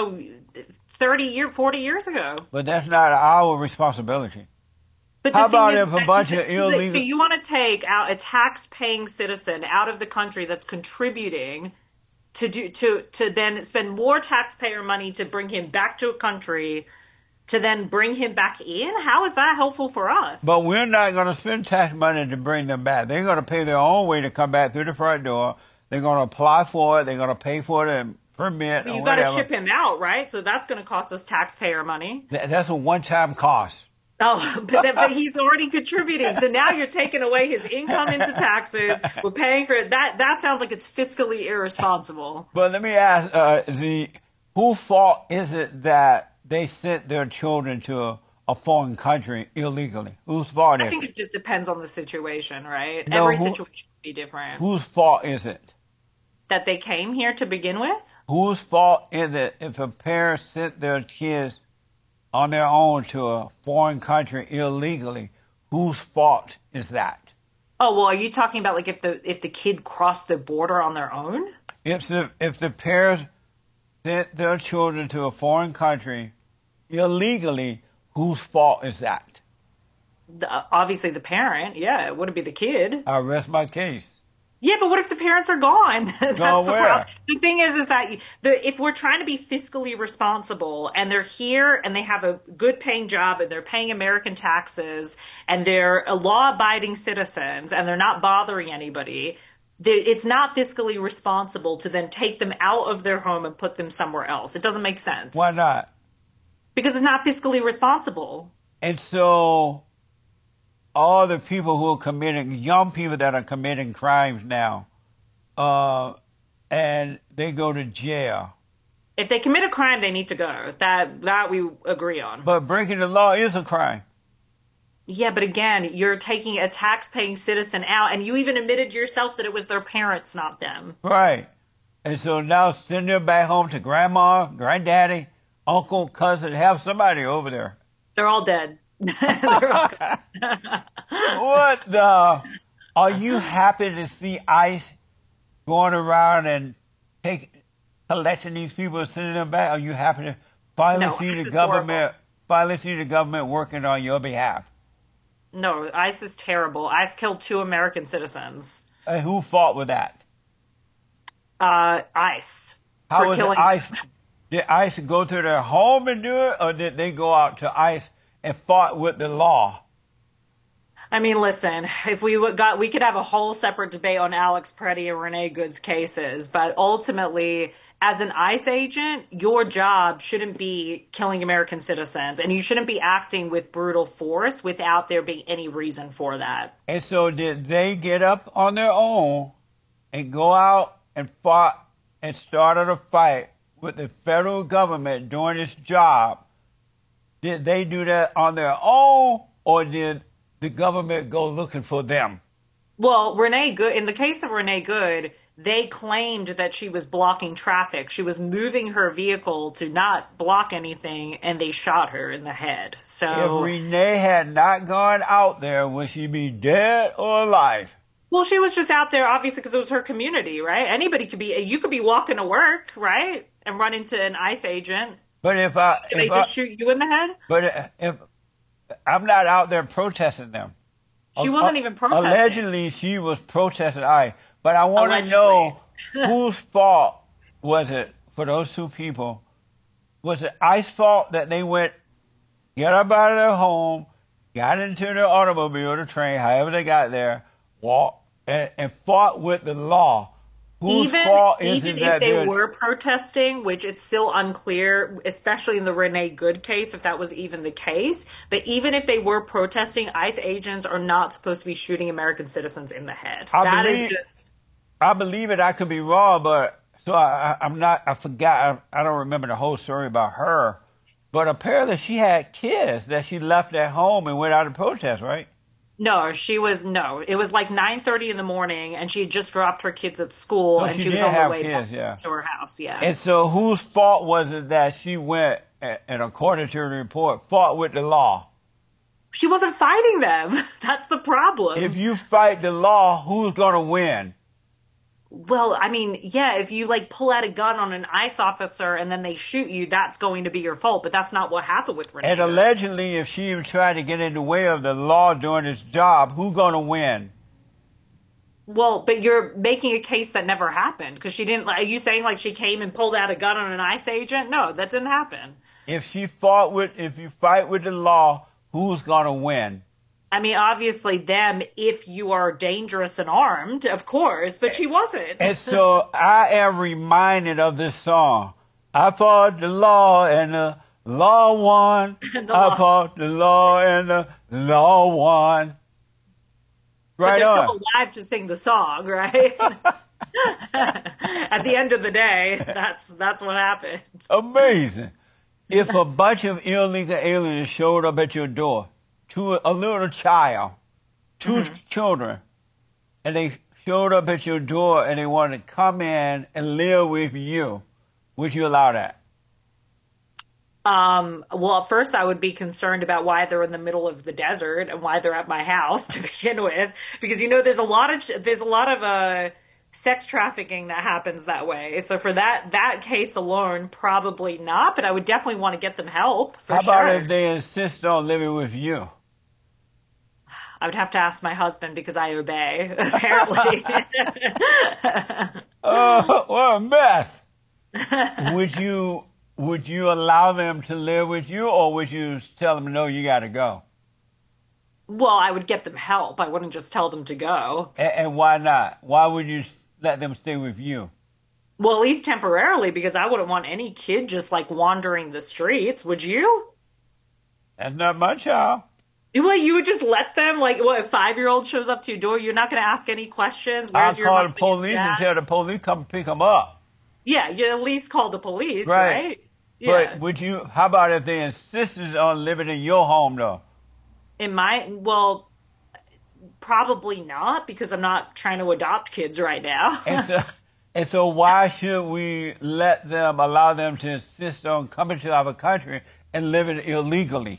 40 years ago? But that's not our responsibility. But How the thing about is if a that- bunch of illegal- So you want to take out a tax-paying citizen out of the country that's contributing to then spend more taxpayer money to bring him back to a country to then bring him back in? How is that helpful for us? But we're not going to spend tax money to bring them back. They're going to pay their own way to come back through the front door. They're going to apply for it. They're going to pay for the permit. you or got to whatever. ship him out, right? So that's going to cost us taxpayer money. That's a one-time cost. Oh, but he's already contributing. So now you're taking away his income into taxes. We're paying for it. That sounds like it's fiscally irresponsible. But let me ask, whose fault is it that they sent their children to a foreign country illegally? Whose fault I is think it? it just depends on the situation, right? No, Every who- situation would be different. Whose fault is it? That they came here to begin with? Whose fault is it if a parent sent their kids on their own to a foreign country illegally? Whose fault is that? Oh, well, are you talking about like if the kid crossed the border on their own? If the parents sent their children to a foreign country illegally, whose fault is that? Obviously the parent. Yeah, it wouldn't be the kid. I rest my case. Yeah, but what if the parents are gone? That's Gone the where? problem. The thing is that if we're trying to be fiscally responsible and they're here and they have a good paying job and they're paying American taxes and they're law-abiding citizens and they're not bothering anybody, it's not fiscally responsible to then take them out of their home and put them somewhere else. It doesn't make sense. Why not? Because it's not fiscally responsible. And so all the people who are committing, young people that are committing crimes now, and they go to jail. If they commit a crime, they need to go. That we agree on. But breaking the law is a crime. Yeah, but again, you're taking a tax-paying citizen out, and you even admitted yourself that it was their parents, not them. Right. And so now send them back home to grandma, granddaddy, uncle, cousin, have somebody over there. They're all dead. They're all What the? Are you happy to see ICE going around and collecting these people and sending them back? Are you happy to finally No, see ICE the is government working on your behalf? No, ICE is terrible. ICE killed 2 American citizens. And who fought with that? ICE. How for was it killing. ICE? Did ICE go to their home and do it, or did they go out to ICE and fought with the law? I mean, listen, if we could have a whole separate debate on Alex Preddy and Renee Good's cases, but ultimately, as an ICE agent, your job shouldn't be killing American citizens, and you shouldn't be acting with brutal force without there being any reason for that. And so did they get up on their own and go out and fought and started a fight with the federal government doing its job? Did they do that on their own, or did the government go looking for them? Well, Renee Good, in the case of Renee Good, they claimed that she was blocking traffic. She was moving her vehicle to not block anything, and they shot her in the head. If So, Renee had not gone out there, would she be dead or alive? well, she was just out there, obviously, because it was her community, right? You could be walking to work, right? And run into an ICE agent. But if They just shoot you in the head? if I'm not out there protesting them. She wasn't even protesting. Allegedly, she was protesting ICE. But I want to know whose fault was it for those 2 people? Was it ICE's fault that they get up out of their home, got into their automobile or the train, however they got there, walked, and fought with the law? Whose fault is Even it that if they were protesting, which it's still unclear, especially in the Renee Good case, if that was even the case. But even if they were protesting, ICE agents are not supposed to be shooting American citizens in the head. I believe it. I could be wrong, but so I'm not. I forgot. I don't remember the whole story about her. But apparently, she had kids that she left at home and went out to protest. Right? No, it was like 9:30 in the morning, and she had just dropped her kids at school, and she was on her way back to her house. Yeah. And so, whose fault was it that she went, and according to the report, fought with the law? She wasn't fighting them. That's the problem. If you fight the law, who's gonna win? Well, I mean, yeah, if you like pull out a gun on an ICE officer and then they shoot you, that's going to be your fault. But that's not what happened with Renee. And allegedly, if she was trying to get in the way of the law doing its job, who's gonna win? Well, but you're making a case that never happened because she didn't. Are you saying like she came and pulled out a gun on an ICE agent? No, that didn't happen. If you fight with the law, who's gonna win? I mean, obviously them if you are dangerous and armed, of course, but she wasn't. And so I am reminded of this song. I fought the law and the law won. I fought the law and the law won. Right, but they're on. still alive to sing the song, right? At the end of the day, that's what happened. Amazing. If a bunch of illegal aliens showed up at your door, to a little child, 2 children, and they showed up at your door and they wanted to come in and live with you, would you allow that? Well, at first I would be concerned about why they're in the middle of the desert and why they're at my house to begin with, because there's a lot of sex trafficking that happens that way. So for that case alone, probably not. But I would definitely want to get them help. How about if they insist on living with you? I would have to ask my husband because I obey. Apparently. Oh, what a mess! Would you allow them to live with you, or would you tell them no? You got to go. Well, I would get them help. I wouldn't just tell them to go. And why not? Why would you let them stay with you? Well, at least temporarily, because I wouldn't want any kid just like wandering the streets. Would you? That's not my child. Well, you would just let them, like, what, a 5-year-old shows up to your door? You're not going to ask any questions? I'll call the police and tell the police come pick them up. Yeah, you at least call the police, Right. right? Yeah. But how about if they insisted on living in your home, though? Well, probably not, because I'm not trying to adopt kids right now. And so why should we allow them to insist on coming to our country and living illegally?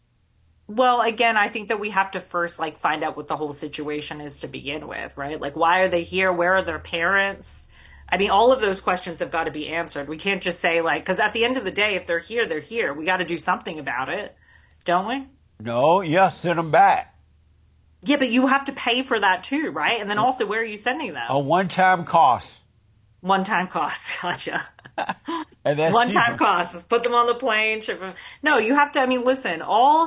Well, again, I think that we have to first like find out what the whole situation is to begin with, right? Like, why are they here? Where are their parents? I mean, all of those questions have got to be answered. We can't just say like, because at the end of the day, if they're here, they're here. We got to do something about it, don't we? No, yeah, send them back. Yeah, but you have to pay for that too, right? And then also, where are you sending them? A one-time cost. One-time cost. Gotcha. And that's One-time cheaper. cost. Just put them on the plane, ship them. No, you have to. I mean, listen.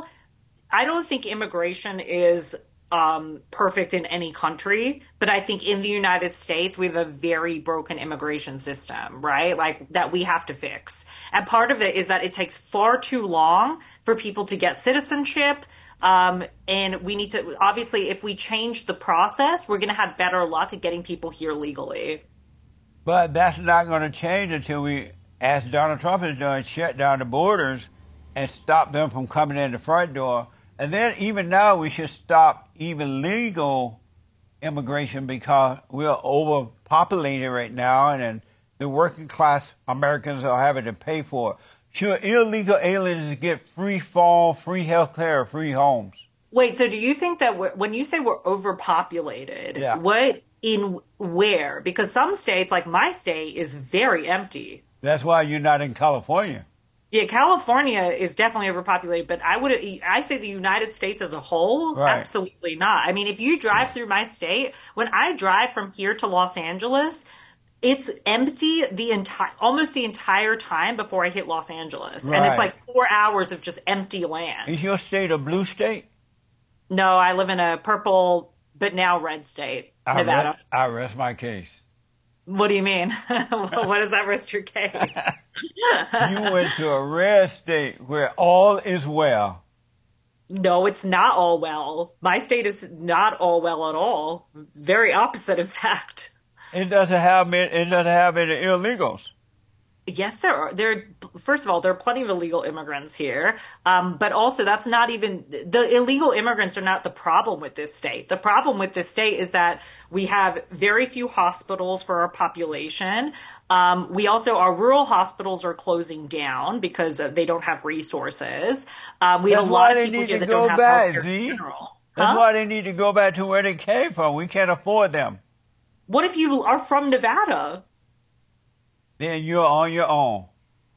I don't think immigration is perfect in any country, but I think in the United States we have a very broken immigration system, right? Like that we have to fix. And part of it is that it takes far too long for people to get citizenship. And we need to obviously, if we change the process, we're going to have better luck at getting people here legally. But that's not going to change until we, as Donald Trump has done, shut down the borders and stop them from coming in the front door. And then even now we should stop even legal immigration because we're overpopulated right now and the working class Americans are having to pay for it. Should illegal aliens get free fall, free health care, free homes? Wait, so do you think that when you say we're overpopulated, Yeah. what in where? Because some states, like my state, is very empty. That's why you're not in California. Yeah, California is definitely overpopulated, but I say the United States as a whole, Right. absolutely not. I mean, if you drive through my state, when I drive from here to Los Angeles, it's empty almost the entire time before I hit Los Angeles. And it's Right. like 4 hours of just empty land. Is your state a blue state? No, I live in a purple, but now red state, Nevada. I rest my case. What do you mean? What does that rest your case? You went to a red state where all is well. No, it's not all well. My state is not all well at all. Very opposite, in fact. It doesn't have any illegals. Yes, there are. First of all, there are plenty of illegal immigrants here. But also, that's not even the illegal immigrants are not the problem with this state. The problem with this state is that we have very few hospitals for our population. Our rural hospitals are closing down because they don't have resources. We have a lot of people here that don't have healthcare in general. That's why they need to go back to where they came from. We can't afford them. What if you are from Nevada? Then you're on your own.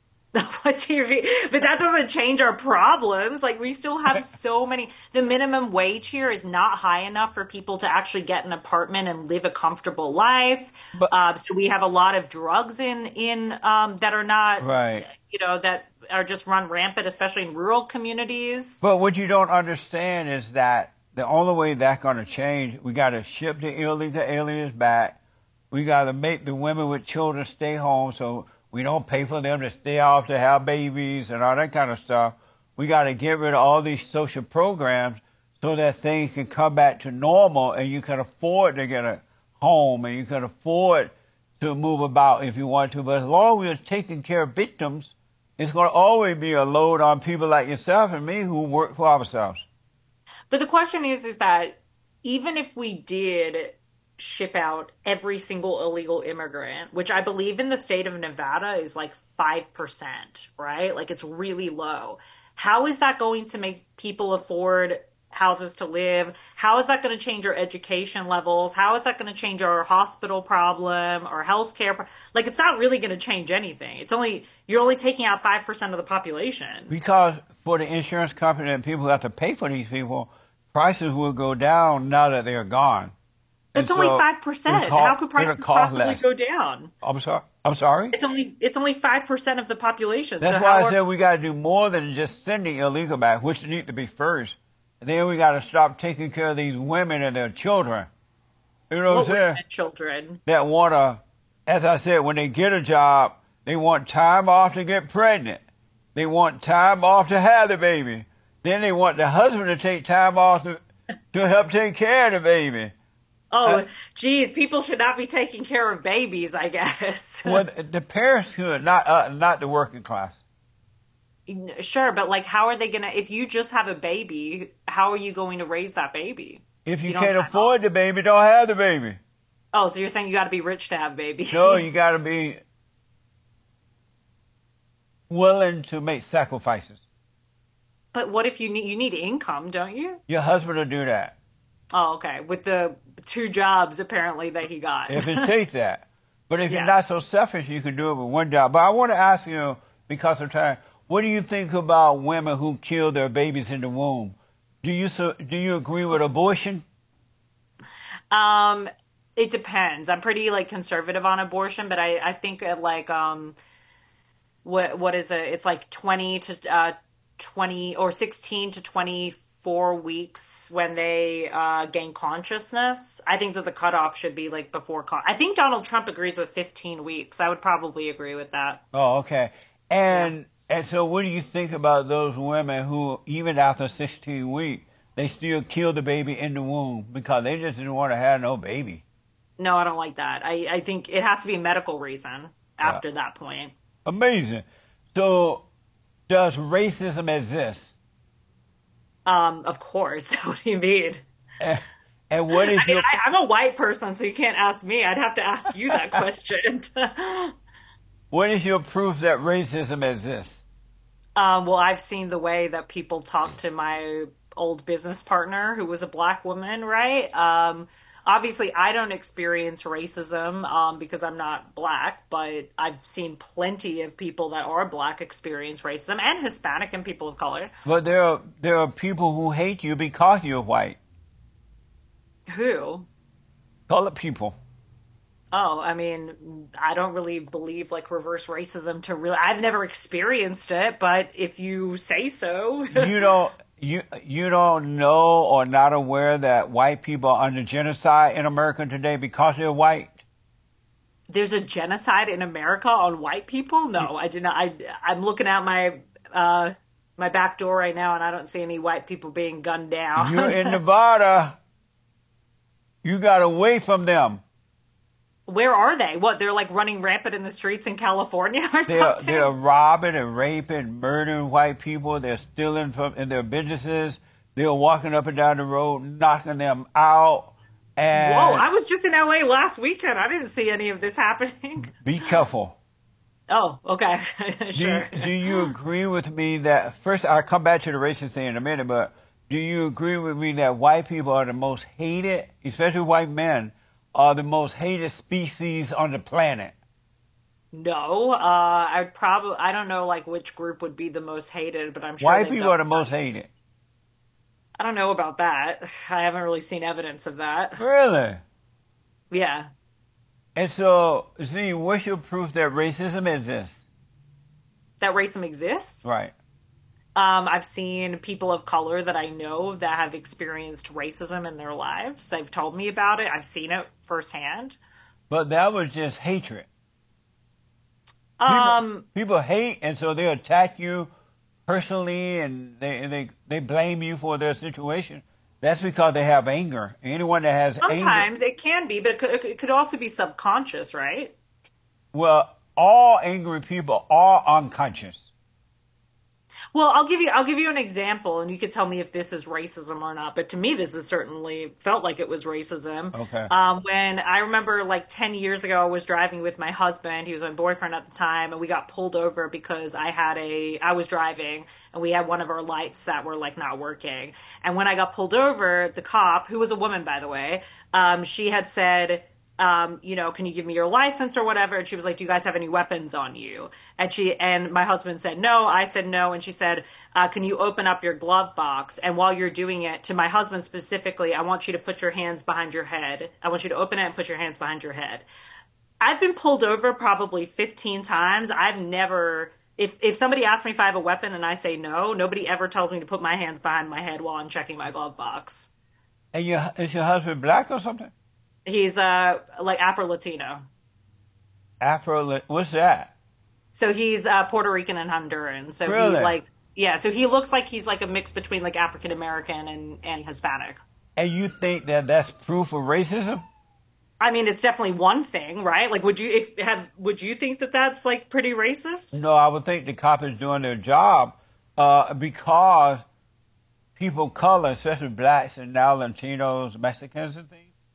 What do you mean? But that doesn't change our problems. Like we still have so many. The minimum wage here is not high enough for people to actually get an apartment and live a comfortable life. So we have a lot of drugs in that are not Right. that are just run rampant, especially in rural communities. But what you don't understand is that the only way that's going to change, we got to ship the illegal aliens back. We got to make the women with children stay home so we don't pay for them to stay off to have babies and all that kind of stuff. We got to get rid of all these social programs so that things can come back to normal and you can afford to get a home and you can afford to move about if you want to. But as long as we're taking care of victims, it's going to always be a load on people like yourself and me who work for ourselves. But the question is that even if we did ship out every single illegal immigrant, which I believe in the state of Nevada is like 5%, right? Like it's really low. How is that going to make people afford houses to live? How is that going to change our education levels? How is that going to change our hospital problem, our healthcare? Like it's not really going to change anything. You're only taking out 5% of the population. Because for the insurance company and people who have to pay for these people, prices will go down now that they're gone. It's only 5%. How could prices possibly go down? I'm sorry. It's only 5% of the population. That's why I said we got to do more than just sending illegal back, which need to be first. And then we got to stop taking care of these women and their children. You know what I'm saying? Children that want to, as I said, when they get a job, they want time off to get pregnant. They want time off to have the baby. Then they want the husband to take time off to help take care of the baby. Oh, geez, people should not be taking care of babies, I guess. Well, the parents should, not the working class. Sure, but like, how are they going to, if you just have a baby, how are you going to raise that baby? If you can't afford the baby, don't have the baby. Oh, so you're saying you got to be rich to have babies? No, you got to be willing to make sacrifices. But what if you need income, don't you? Your husband will do that Oh, okay. With the two jobs apparently that he got. if it takes that. But if you're Yeah. not so selfish, you can do it with one job. But I want to ask you, because of time, what do you think about women who kill their babies in the womb? Do you agree with abortion? Um, it depends. I'm pretty like conservative on abortion, but I think like what is it? It's like 20 to 20 or 16 to 24 weeks when they gain consciousness. I think that the cutoff should be like before I think Donald Trump agrees with 15 weeks. I would probably agree with that. Oh, okay. Yeah. And so what do you think about those women who, even after 16 weeks, they still kill the baby in the womb because they just didn't want to have no baby? No, I don't like that. I think it has to be a medical reason Yeah. after that point. Amazing. So does racism exist? Of course. What do you mean? And and what is I mean, your I'm a white person, so you can't ask me. I'd have to ask you that question. what is your proof that racism exists? Well, I've seen the way that people talk to my old business partner, who was a black woman, right? Obviously, I don't experience racism because I'm not black, but I've seen plenty of people that are black experience racism, and Hispanic and people of color. But there are people who hate you because you're white. Who? Colored people. Oh, I mean, I don't really believe like reverse racism to really. I've never experienced it, but if you say so. You don't you don't know or not aware that white people are under genocide in America today because they're white? There's a genocide in America on white people? No, I do not. I'm looking out my back door right now, and I don't see any white people being gunned down. You're in Nevada. You got away from them. Where are they? What? They're like running rampant in the streets in California or They're something? robbing and raping, murdering white people. They're stealing from in their businesses. They're walking up and down the road, knocking them out. Whoa! And I was just in LA last weekend. I didn't see any of this happening. be careful. Oh, okay, sure. Do you agree with me that first? I'll come back to the racist thing in a minute, but do you agree with me that white people are the most hated, especially white men, are the most hated species on the planet? No, I don't know like which group would be the most hated, but I'm sure White they've people done are the most studies. hated. I don't know about that. I haven't really seen evidence of that. Really? Yeah. And so, Z, what's your proof that racism exists? That racism exists. Right. I've seen people of color that I know that have experienced racism in their lives. They've told me about it. I've seen it firsthand. But that was just hatred. Um, People hate, and so they attack you personally, and they blame you for their situation. That's because they have anger. Anyone that has anger, Sometimes it can be, but it could also be subconscious, right? well, all angry people are unconscious. Well, I'll give you an example, and you could tell me if this is racism or not. But to me, this has certainly felt like it was racism. Okay. When I remember, like 10 years ago, I was driving with my husband. He was my boyfriend at the time, and we got pulled over because I was driving, and we had one of our lights that were like not working. And when I got pulled over, the cop, who was a woman, by the way, she had said, can you give me your license or whatever? And she was like, do you guys have any weapons on you? And my husband said no. I said no. And she said, can you open up your glove box? And while you're doing it, to my husband specifically, I want you to put your hands behind your head. I want you to open it and put your hands behind your head. I've been pulled over probably 15 times. I've never, if somebody asks me if I have a weapon and I say no, nobody ever tells me to put my hands behind my head while I'm checking my glove box. And is your husband black or something? He's like Afro-Latino. What's that? So he's Puerto Rican and Honduran. So Really? so he looks like he's like a mix between like African American and Hispanic. And you think that that's proof of racism? I mean, it's definitely one thing, right? Like, would you think that that's like pretty racist? No, I would think the cop is doing their job because people of color, especially blacks and now Latinos, Mexicans and things,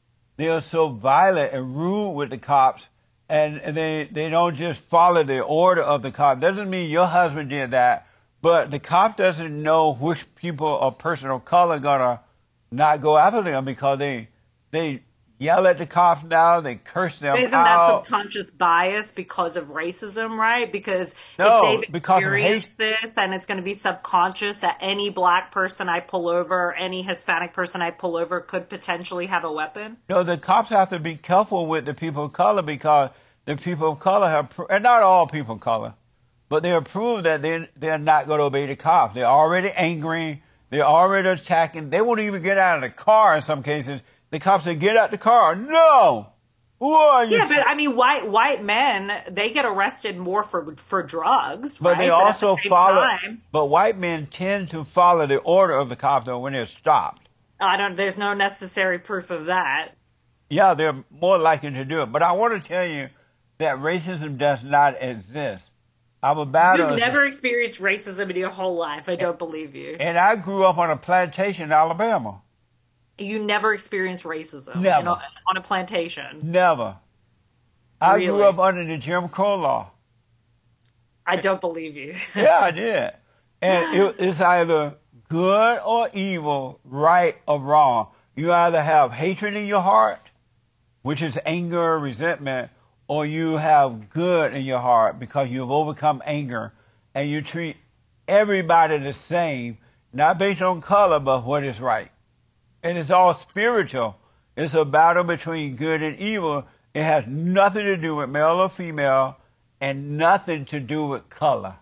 they are so violent and rude with the cops, and they don't just follow the order of the cop. Doesn't mean your husband did that, but the cop doesn't know which people of person of color gonna not go after them because they yell at the cops now, they curse them Isn't that out. subconscious bias because of racism, right? Because No, if they've because of hate. experienced this, then it's going to be subconscious that any black person I pull over, any Hispanic person I pull over could potentially have a weapon. No, the cops have to be careful with the people of color because the people of color and not all people of color, but they have proved that they're not going to obey the cops. They're already angry. They're already attacking. They won't even get out of the car in some cases. The cops say, get out the car. No! Who are you? Yeah, but I mean, white men, they get arrested more for drugs, But right? they at also the same follow, time, but white men tend to follow the order of the cops though when they're stopped. there's no necessary proof of that. Yeah, they're more likely to do it. But I want to tell you that racism does not exist. I'm about You've to, never experienced racism in your whole life. I don't believe you. and I grew up on a plantation in Alabama. You never experienced racism Never. on a plantation. Never. I grew Really? up under the Jim Crow law. I don't believe you. Yeah, I did. And it's either good or evil, right or wrong. You either have hatred in your heart, which is anger, resentment, or you have good in your heart because you've overcome anger and you treat everybody the same, not based on color, but what is right. And it's all spiritual. It's a battle between good and evil. It has nothing to do with male or female and nothing to do with color.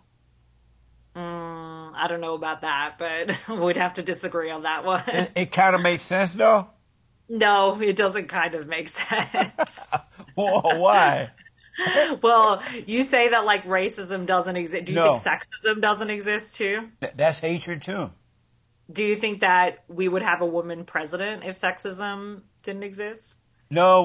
I don't know about that, but we'd have to disagree on that one. It kind of makes sense, though. No, it doesn't kind of make sense. Why? Well, you say that like racism doesn't exist. Do you No. think sexism doesn't exist too? That's hatred, too. Do you think that we would have a woman president if sexism didn't exist? No,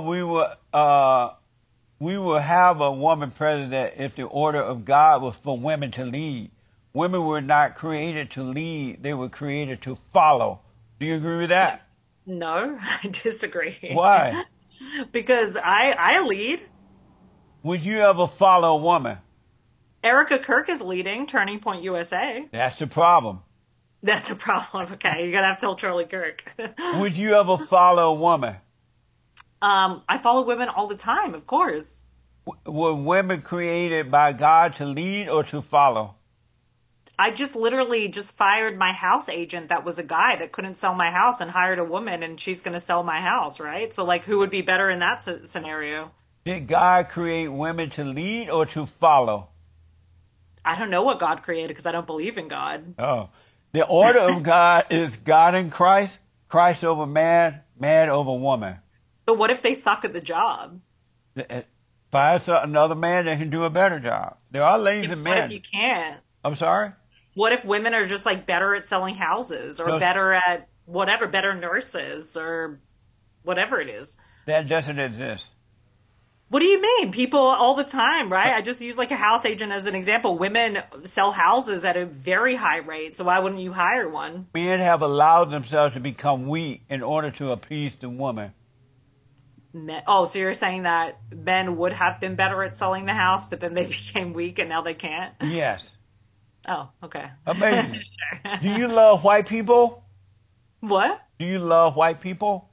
we will have a woman president if the order of God was for women to lead. Women were not created to lead. They were created to follow. Do you agree with that? No, I disagree. Why? Because I lead. Would you ever follow a woman? Erica Kirk is leading Turning Point USA. That's the problem. That's a problem. Okay, you're gonna have to tell Charlie Kirk. Would you ever follow a woman? I follow women all the time, of course. Were women created by God to lead or to follow? I just literally just fired my house agent that was a guy that couldn't sell my house and hired a woman and she's going to sell my house, right? So like who would be better in that scenario? Did God create women to lead or to follow? I don't know what God created because I don't believe in God. Oh, the order of God is God in Christ, Christ over man, man over woman. But what if they suck at the job? Find another man that can do a better job. There are lazy What men. if you can't? I'm sorry? What if women are just like better at selling houses or No. better at whatever, better nurses or whatever it is? That doesn't exist. What do you mean? People all the time, right? I just use like a house agent as an example. Women sell houses at a very high rate, so why wouldn't you hire one? Men have allowed themselves to become weak in order to appease the woman. Oh, so you're saying that men would have been better at selling the house, but then they became weak and now they can't? Yes. Oh, okay. Amazing. Sure. Do you love white people? What? Do you love white people?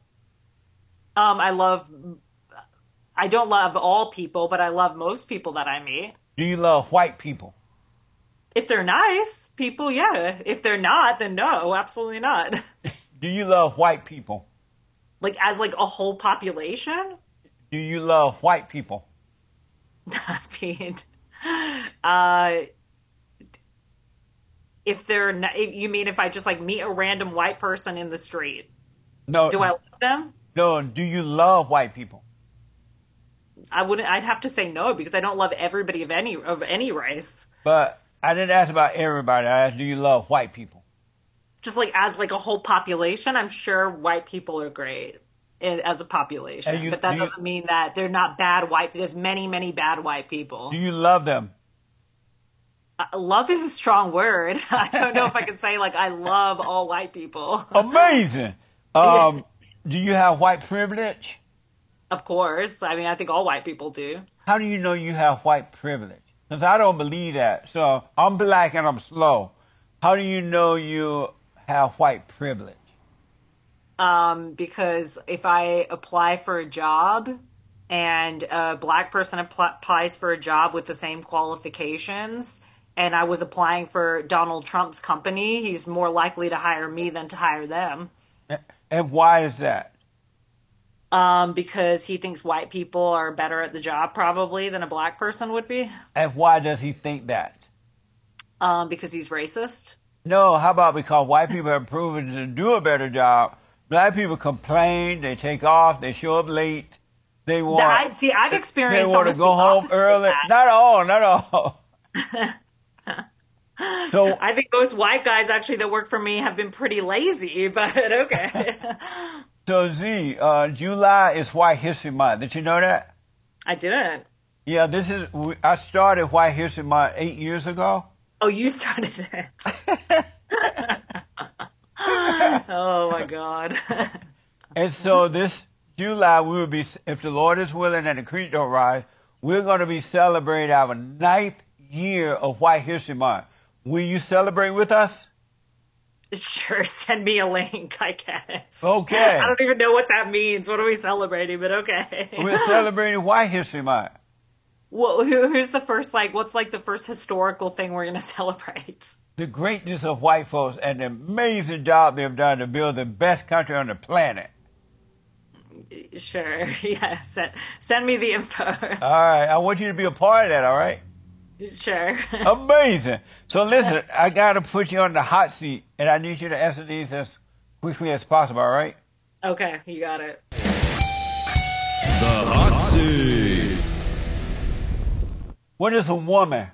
I don't love all people, but I love most people that I meet. Do you love white people? If they're nice people, yeah. If they're not, then no, absolutely not. Do you love white people? Like as like a whole population? Do you love white people? I mean, if they're not, you mean if I just like meet a random white person in the street, No. do I love them? No. Do you love white people? I wouldn't. I'd have to say no because I don't love everybody of any race. But I didn't ask about everybody. I asked, do you love white people? Just like as like a whole population, I'm sure white people are great as a population, And but that doesn't mean that they're not bad white. There's many bad white people. Do you love them? Love is a strong word. I don't know if I can say like I love all white people. Amazing. Do you have white privilege? Of course. I mean, I think all white people do. How do you know you have white privilege? Because I don't believe that. So I'm black and I'm slow. How do you know you have white privilege? Because if I apply for a job and a black person applies for a job with the same qualifications, and I was applying for Donald Trump's company, he's more likely to hire me than to hire them. And why is that? Because he thinks white people are better at the job probably than a black person would be. And why does he think that? Because he's racist. No, how about because white people have proven to do a better job? Black people complain, they take off, they show up late, they want. I've They experienced want to almost go the home opposite of early. that. Not all, not all. So, I think most white guys actually that work for me have been pretty lazy, but okay. so Z, July is White History Month. Did you know that? I didn't. Yeah, I started White History Month 8 years ago. Oh, you started it. Oh my God. And so this July, we will be, if the Lord is willing and the creek don't rise, we're going to be celebrating our 9th year of White History Month. Will you celebrate with us? Sure, send me a link, I guess. Okay. I don't even know what that means. What are we celebrating? But okay. We're celebrating White History Month. Well, who's the first, what's the first historical thing we're going to celebrate? The greatness of white folks and the amazing job they've done to build the best country on the planet. Sure, yeah, send me the info. All right, I want you to be a part of that, all right? Sure. Amazing. So listen, I got to put you on the hot seat, and I need you to answer these as quickly as possible, all right? Okay, you got it. The hot seat. What is a woman?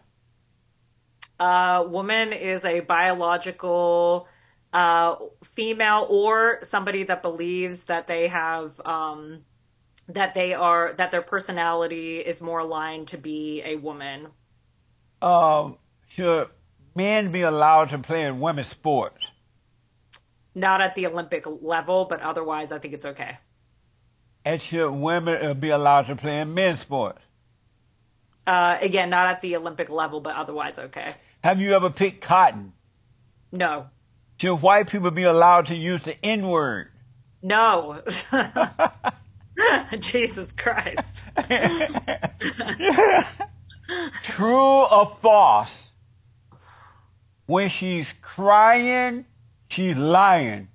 Woman is a biological female or somebody that believes that they have that their personality is more aligned to be a woman. Should men be allowed to play in women's sports? Not at the Olympic level, but otherwise I think it's okay. And should women be allowed to play in men's sports? Again, not at the Olympic level, but otherwise okay. Have you ever picked cotton? No. Should white people be allowed to use the N-word? No. Jesus Christ. True or false? When she's crying, she's lying.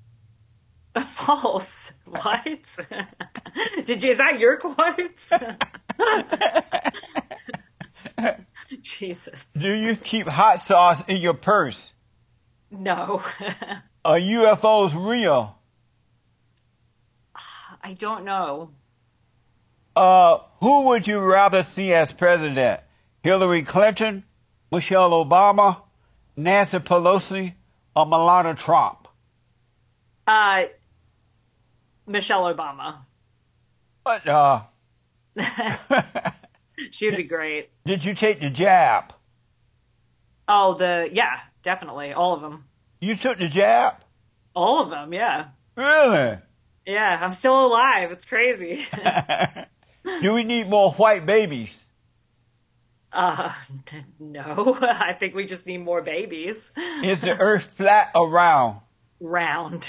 False. What? Is that your quote? Jesus. Do you keep hot sauce in your purse? No. Are UFOs real? I don't know. Who would you rather see as president? Hillary Clinton, Michelle Obama, Nancy Pelosi, or Melania Trump? Michelle Obama. But, She would be great. did you take the jab? Oh, yeah, definitely. All of them. You took the jab? All of them, yeah. Really? Yeah, I'm still alive. It's crazy. Do we need more white babies? No, I think we just need more babies. Is the earth flat or round? Round.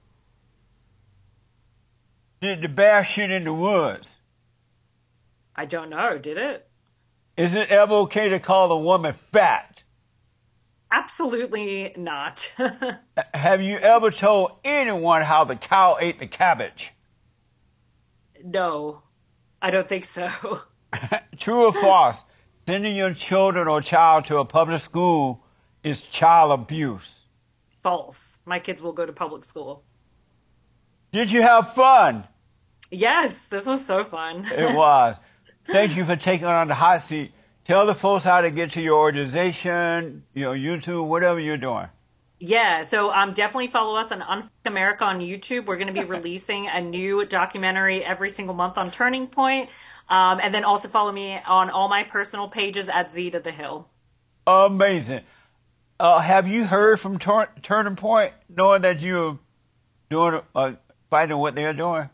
Did the bear shit in the woods? I don't know, did it? Is it ever okay to call a woman fat? Absolutely not. Have you ever told anyone how the cow ate the cabbage? No, I don't think so. True or false? Sending your children or child to a public school is child abuse. False. My kids will go to public school. Did you have fun? Yes, this was so fun. It was. Thank you for taking on the hot seat. Tell the folks how to get to your organization, YouTube, whatever you're doing. Yeah, so definitely follow us on Unfuck America on YouTube. We're going to be releasing a new documentary every single month on Turning Point. And then also follow me on all my personal pages at Z to the Hill. Amazing. Have you heard from Turning Point, knowing that you're doing fighting what they're doing?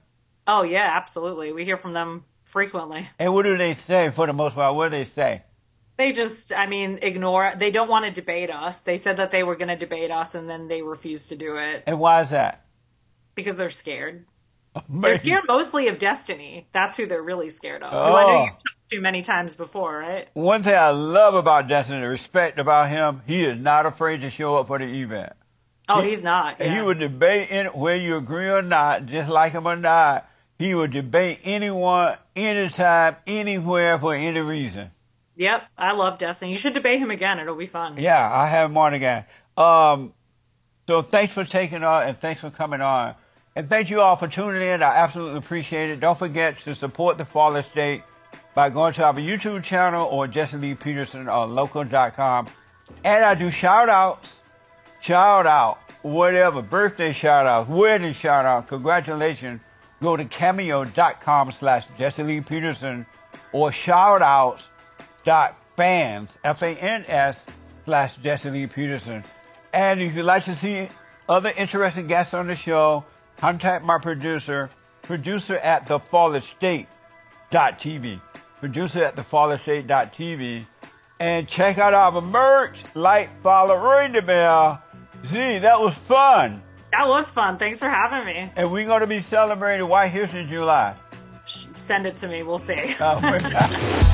Oh yeah, absolutely. We hear from them frequently. And what do they say for the most part? What do they say? They just, I mean, ignore. They don't want to debate us. They said that they were going to debate us, and then they refused to do it And why is that? because they're scared. They're Maybe. scared mostly of Destiny. That's who they're really scared of. Who I know Oh. you've talked to many times before, right? One thing I love about Destiny, respect about him, he is not afraid to show up for the event. Oh, he's not. And he Yeah. would debate whether you agree or not, just like him or not. He would debate anyone, anytime, anywhere, for any reason. Yep, I love Destiny. You should debate him again. It'll be fun. Yeah, I have him on again. So thanks for taking on and thanks for coming on. And thank you all for tuning in. I absolutely appreciate it. Don't forget to support the Flawless State by going to our YouTube channel or Jesse Lee Peterson on local.com. And I do shout outs, whatever, birthday shout outs, wedding shout out, congratulations. Go to cameo.com/Jesse Lee Peterson or shoutouts.fans, FANS/Jesse Lee Peterson. And if you'd like to see other interesting guests on the show, contact my producer at theflawlessstate.tv, producer at theflawlessstate.tv, and check out our merch, like, follow, ring the bell. Z, that was fun. That was fun. Thanks for having me. And we're going to be celebrating White History July. Send it to me. We'll see. Oh,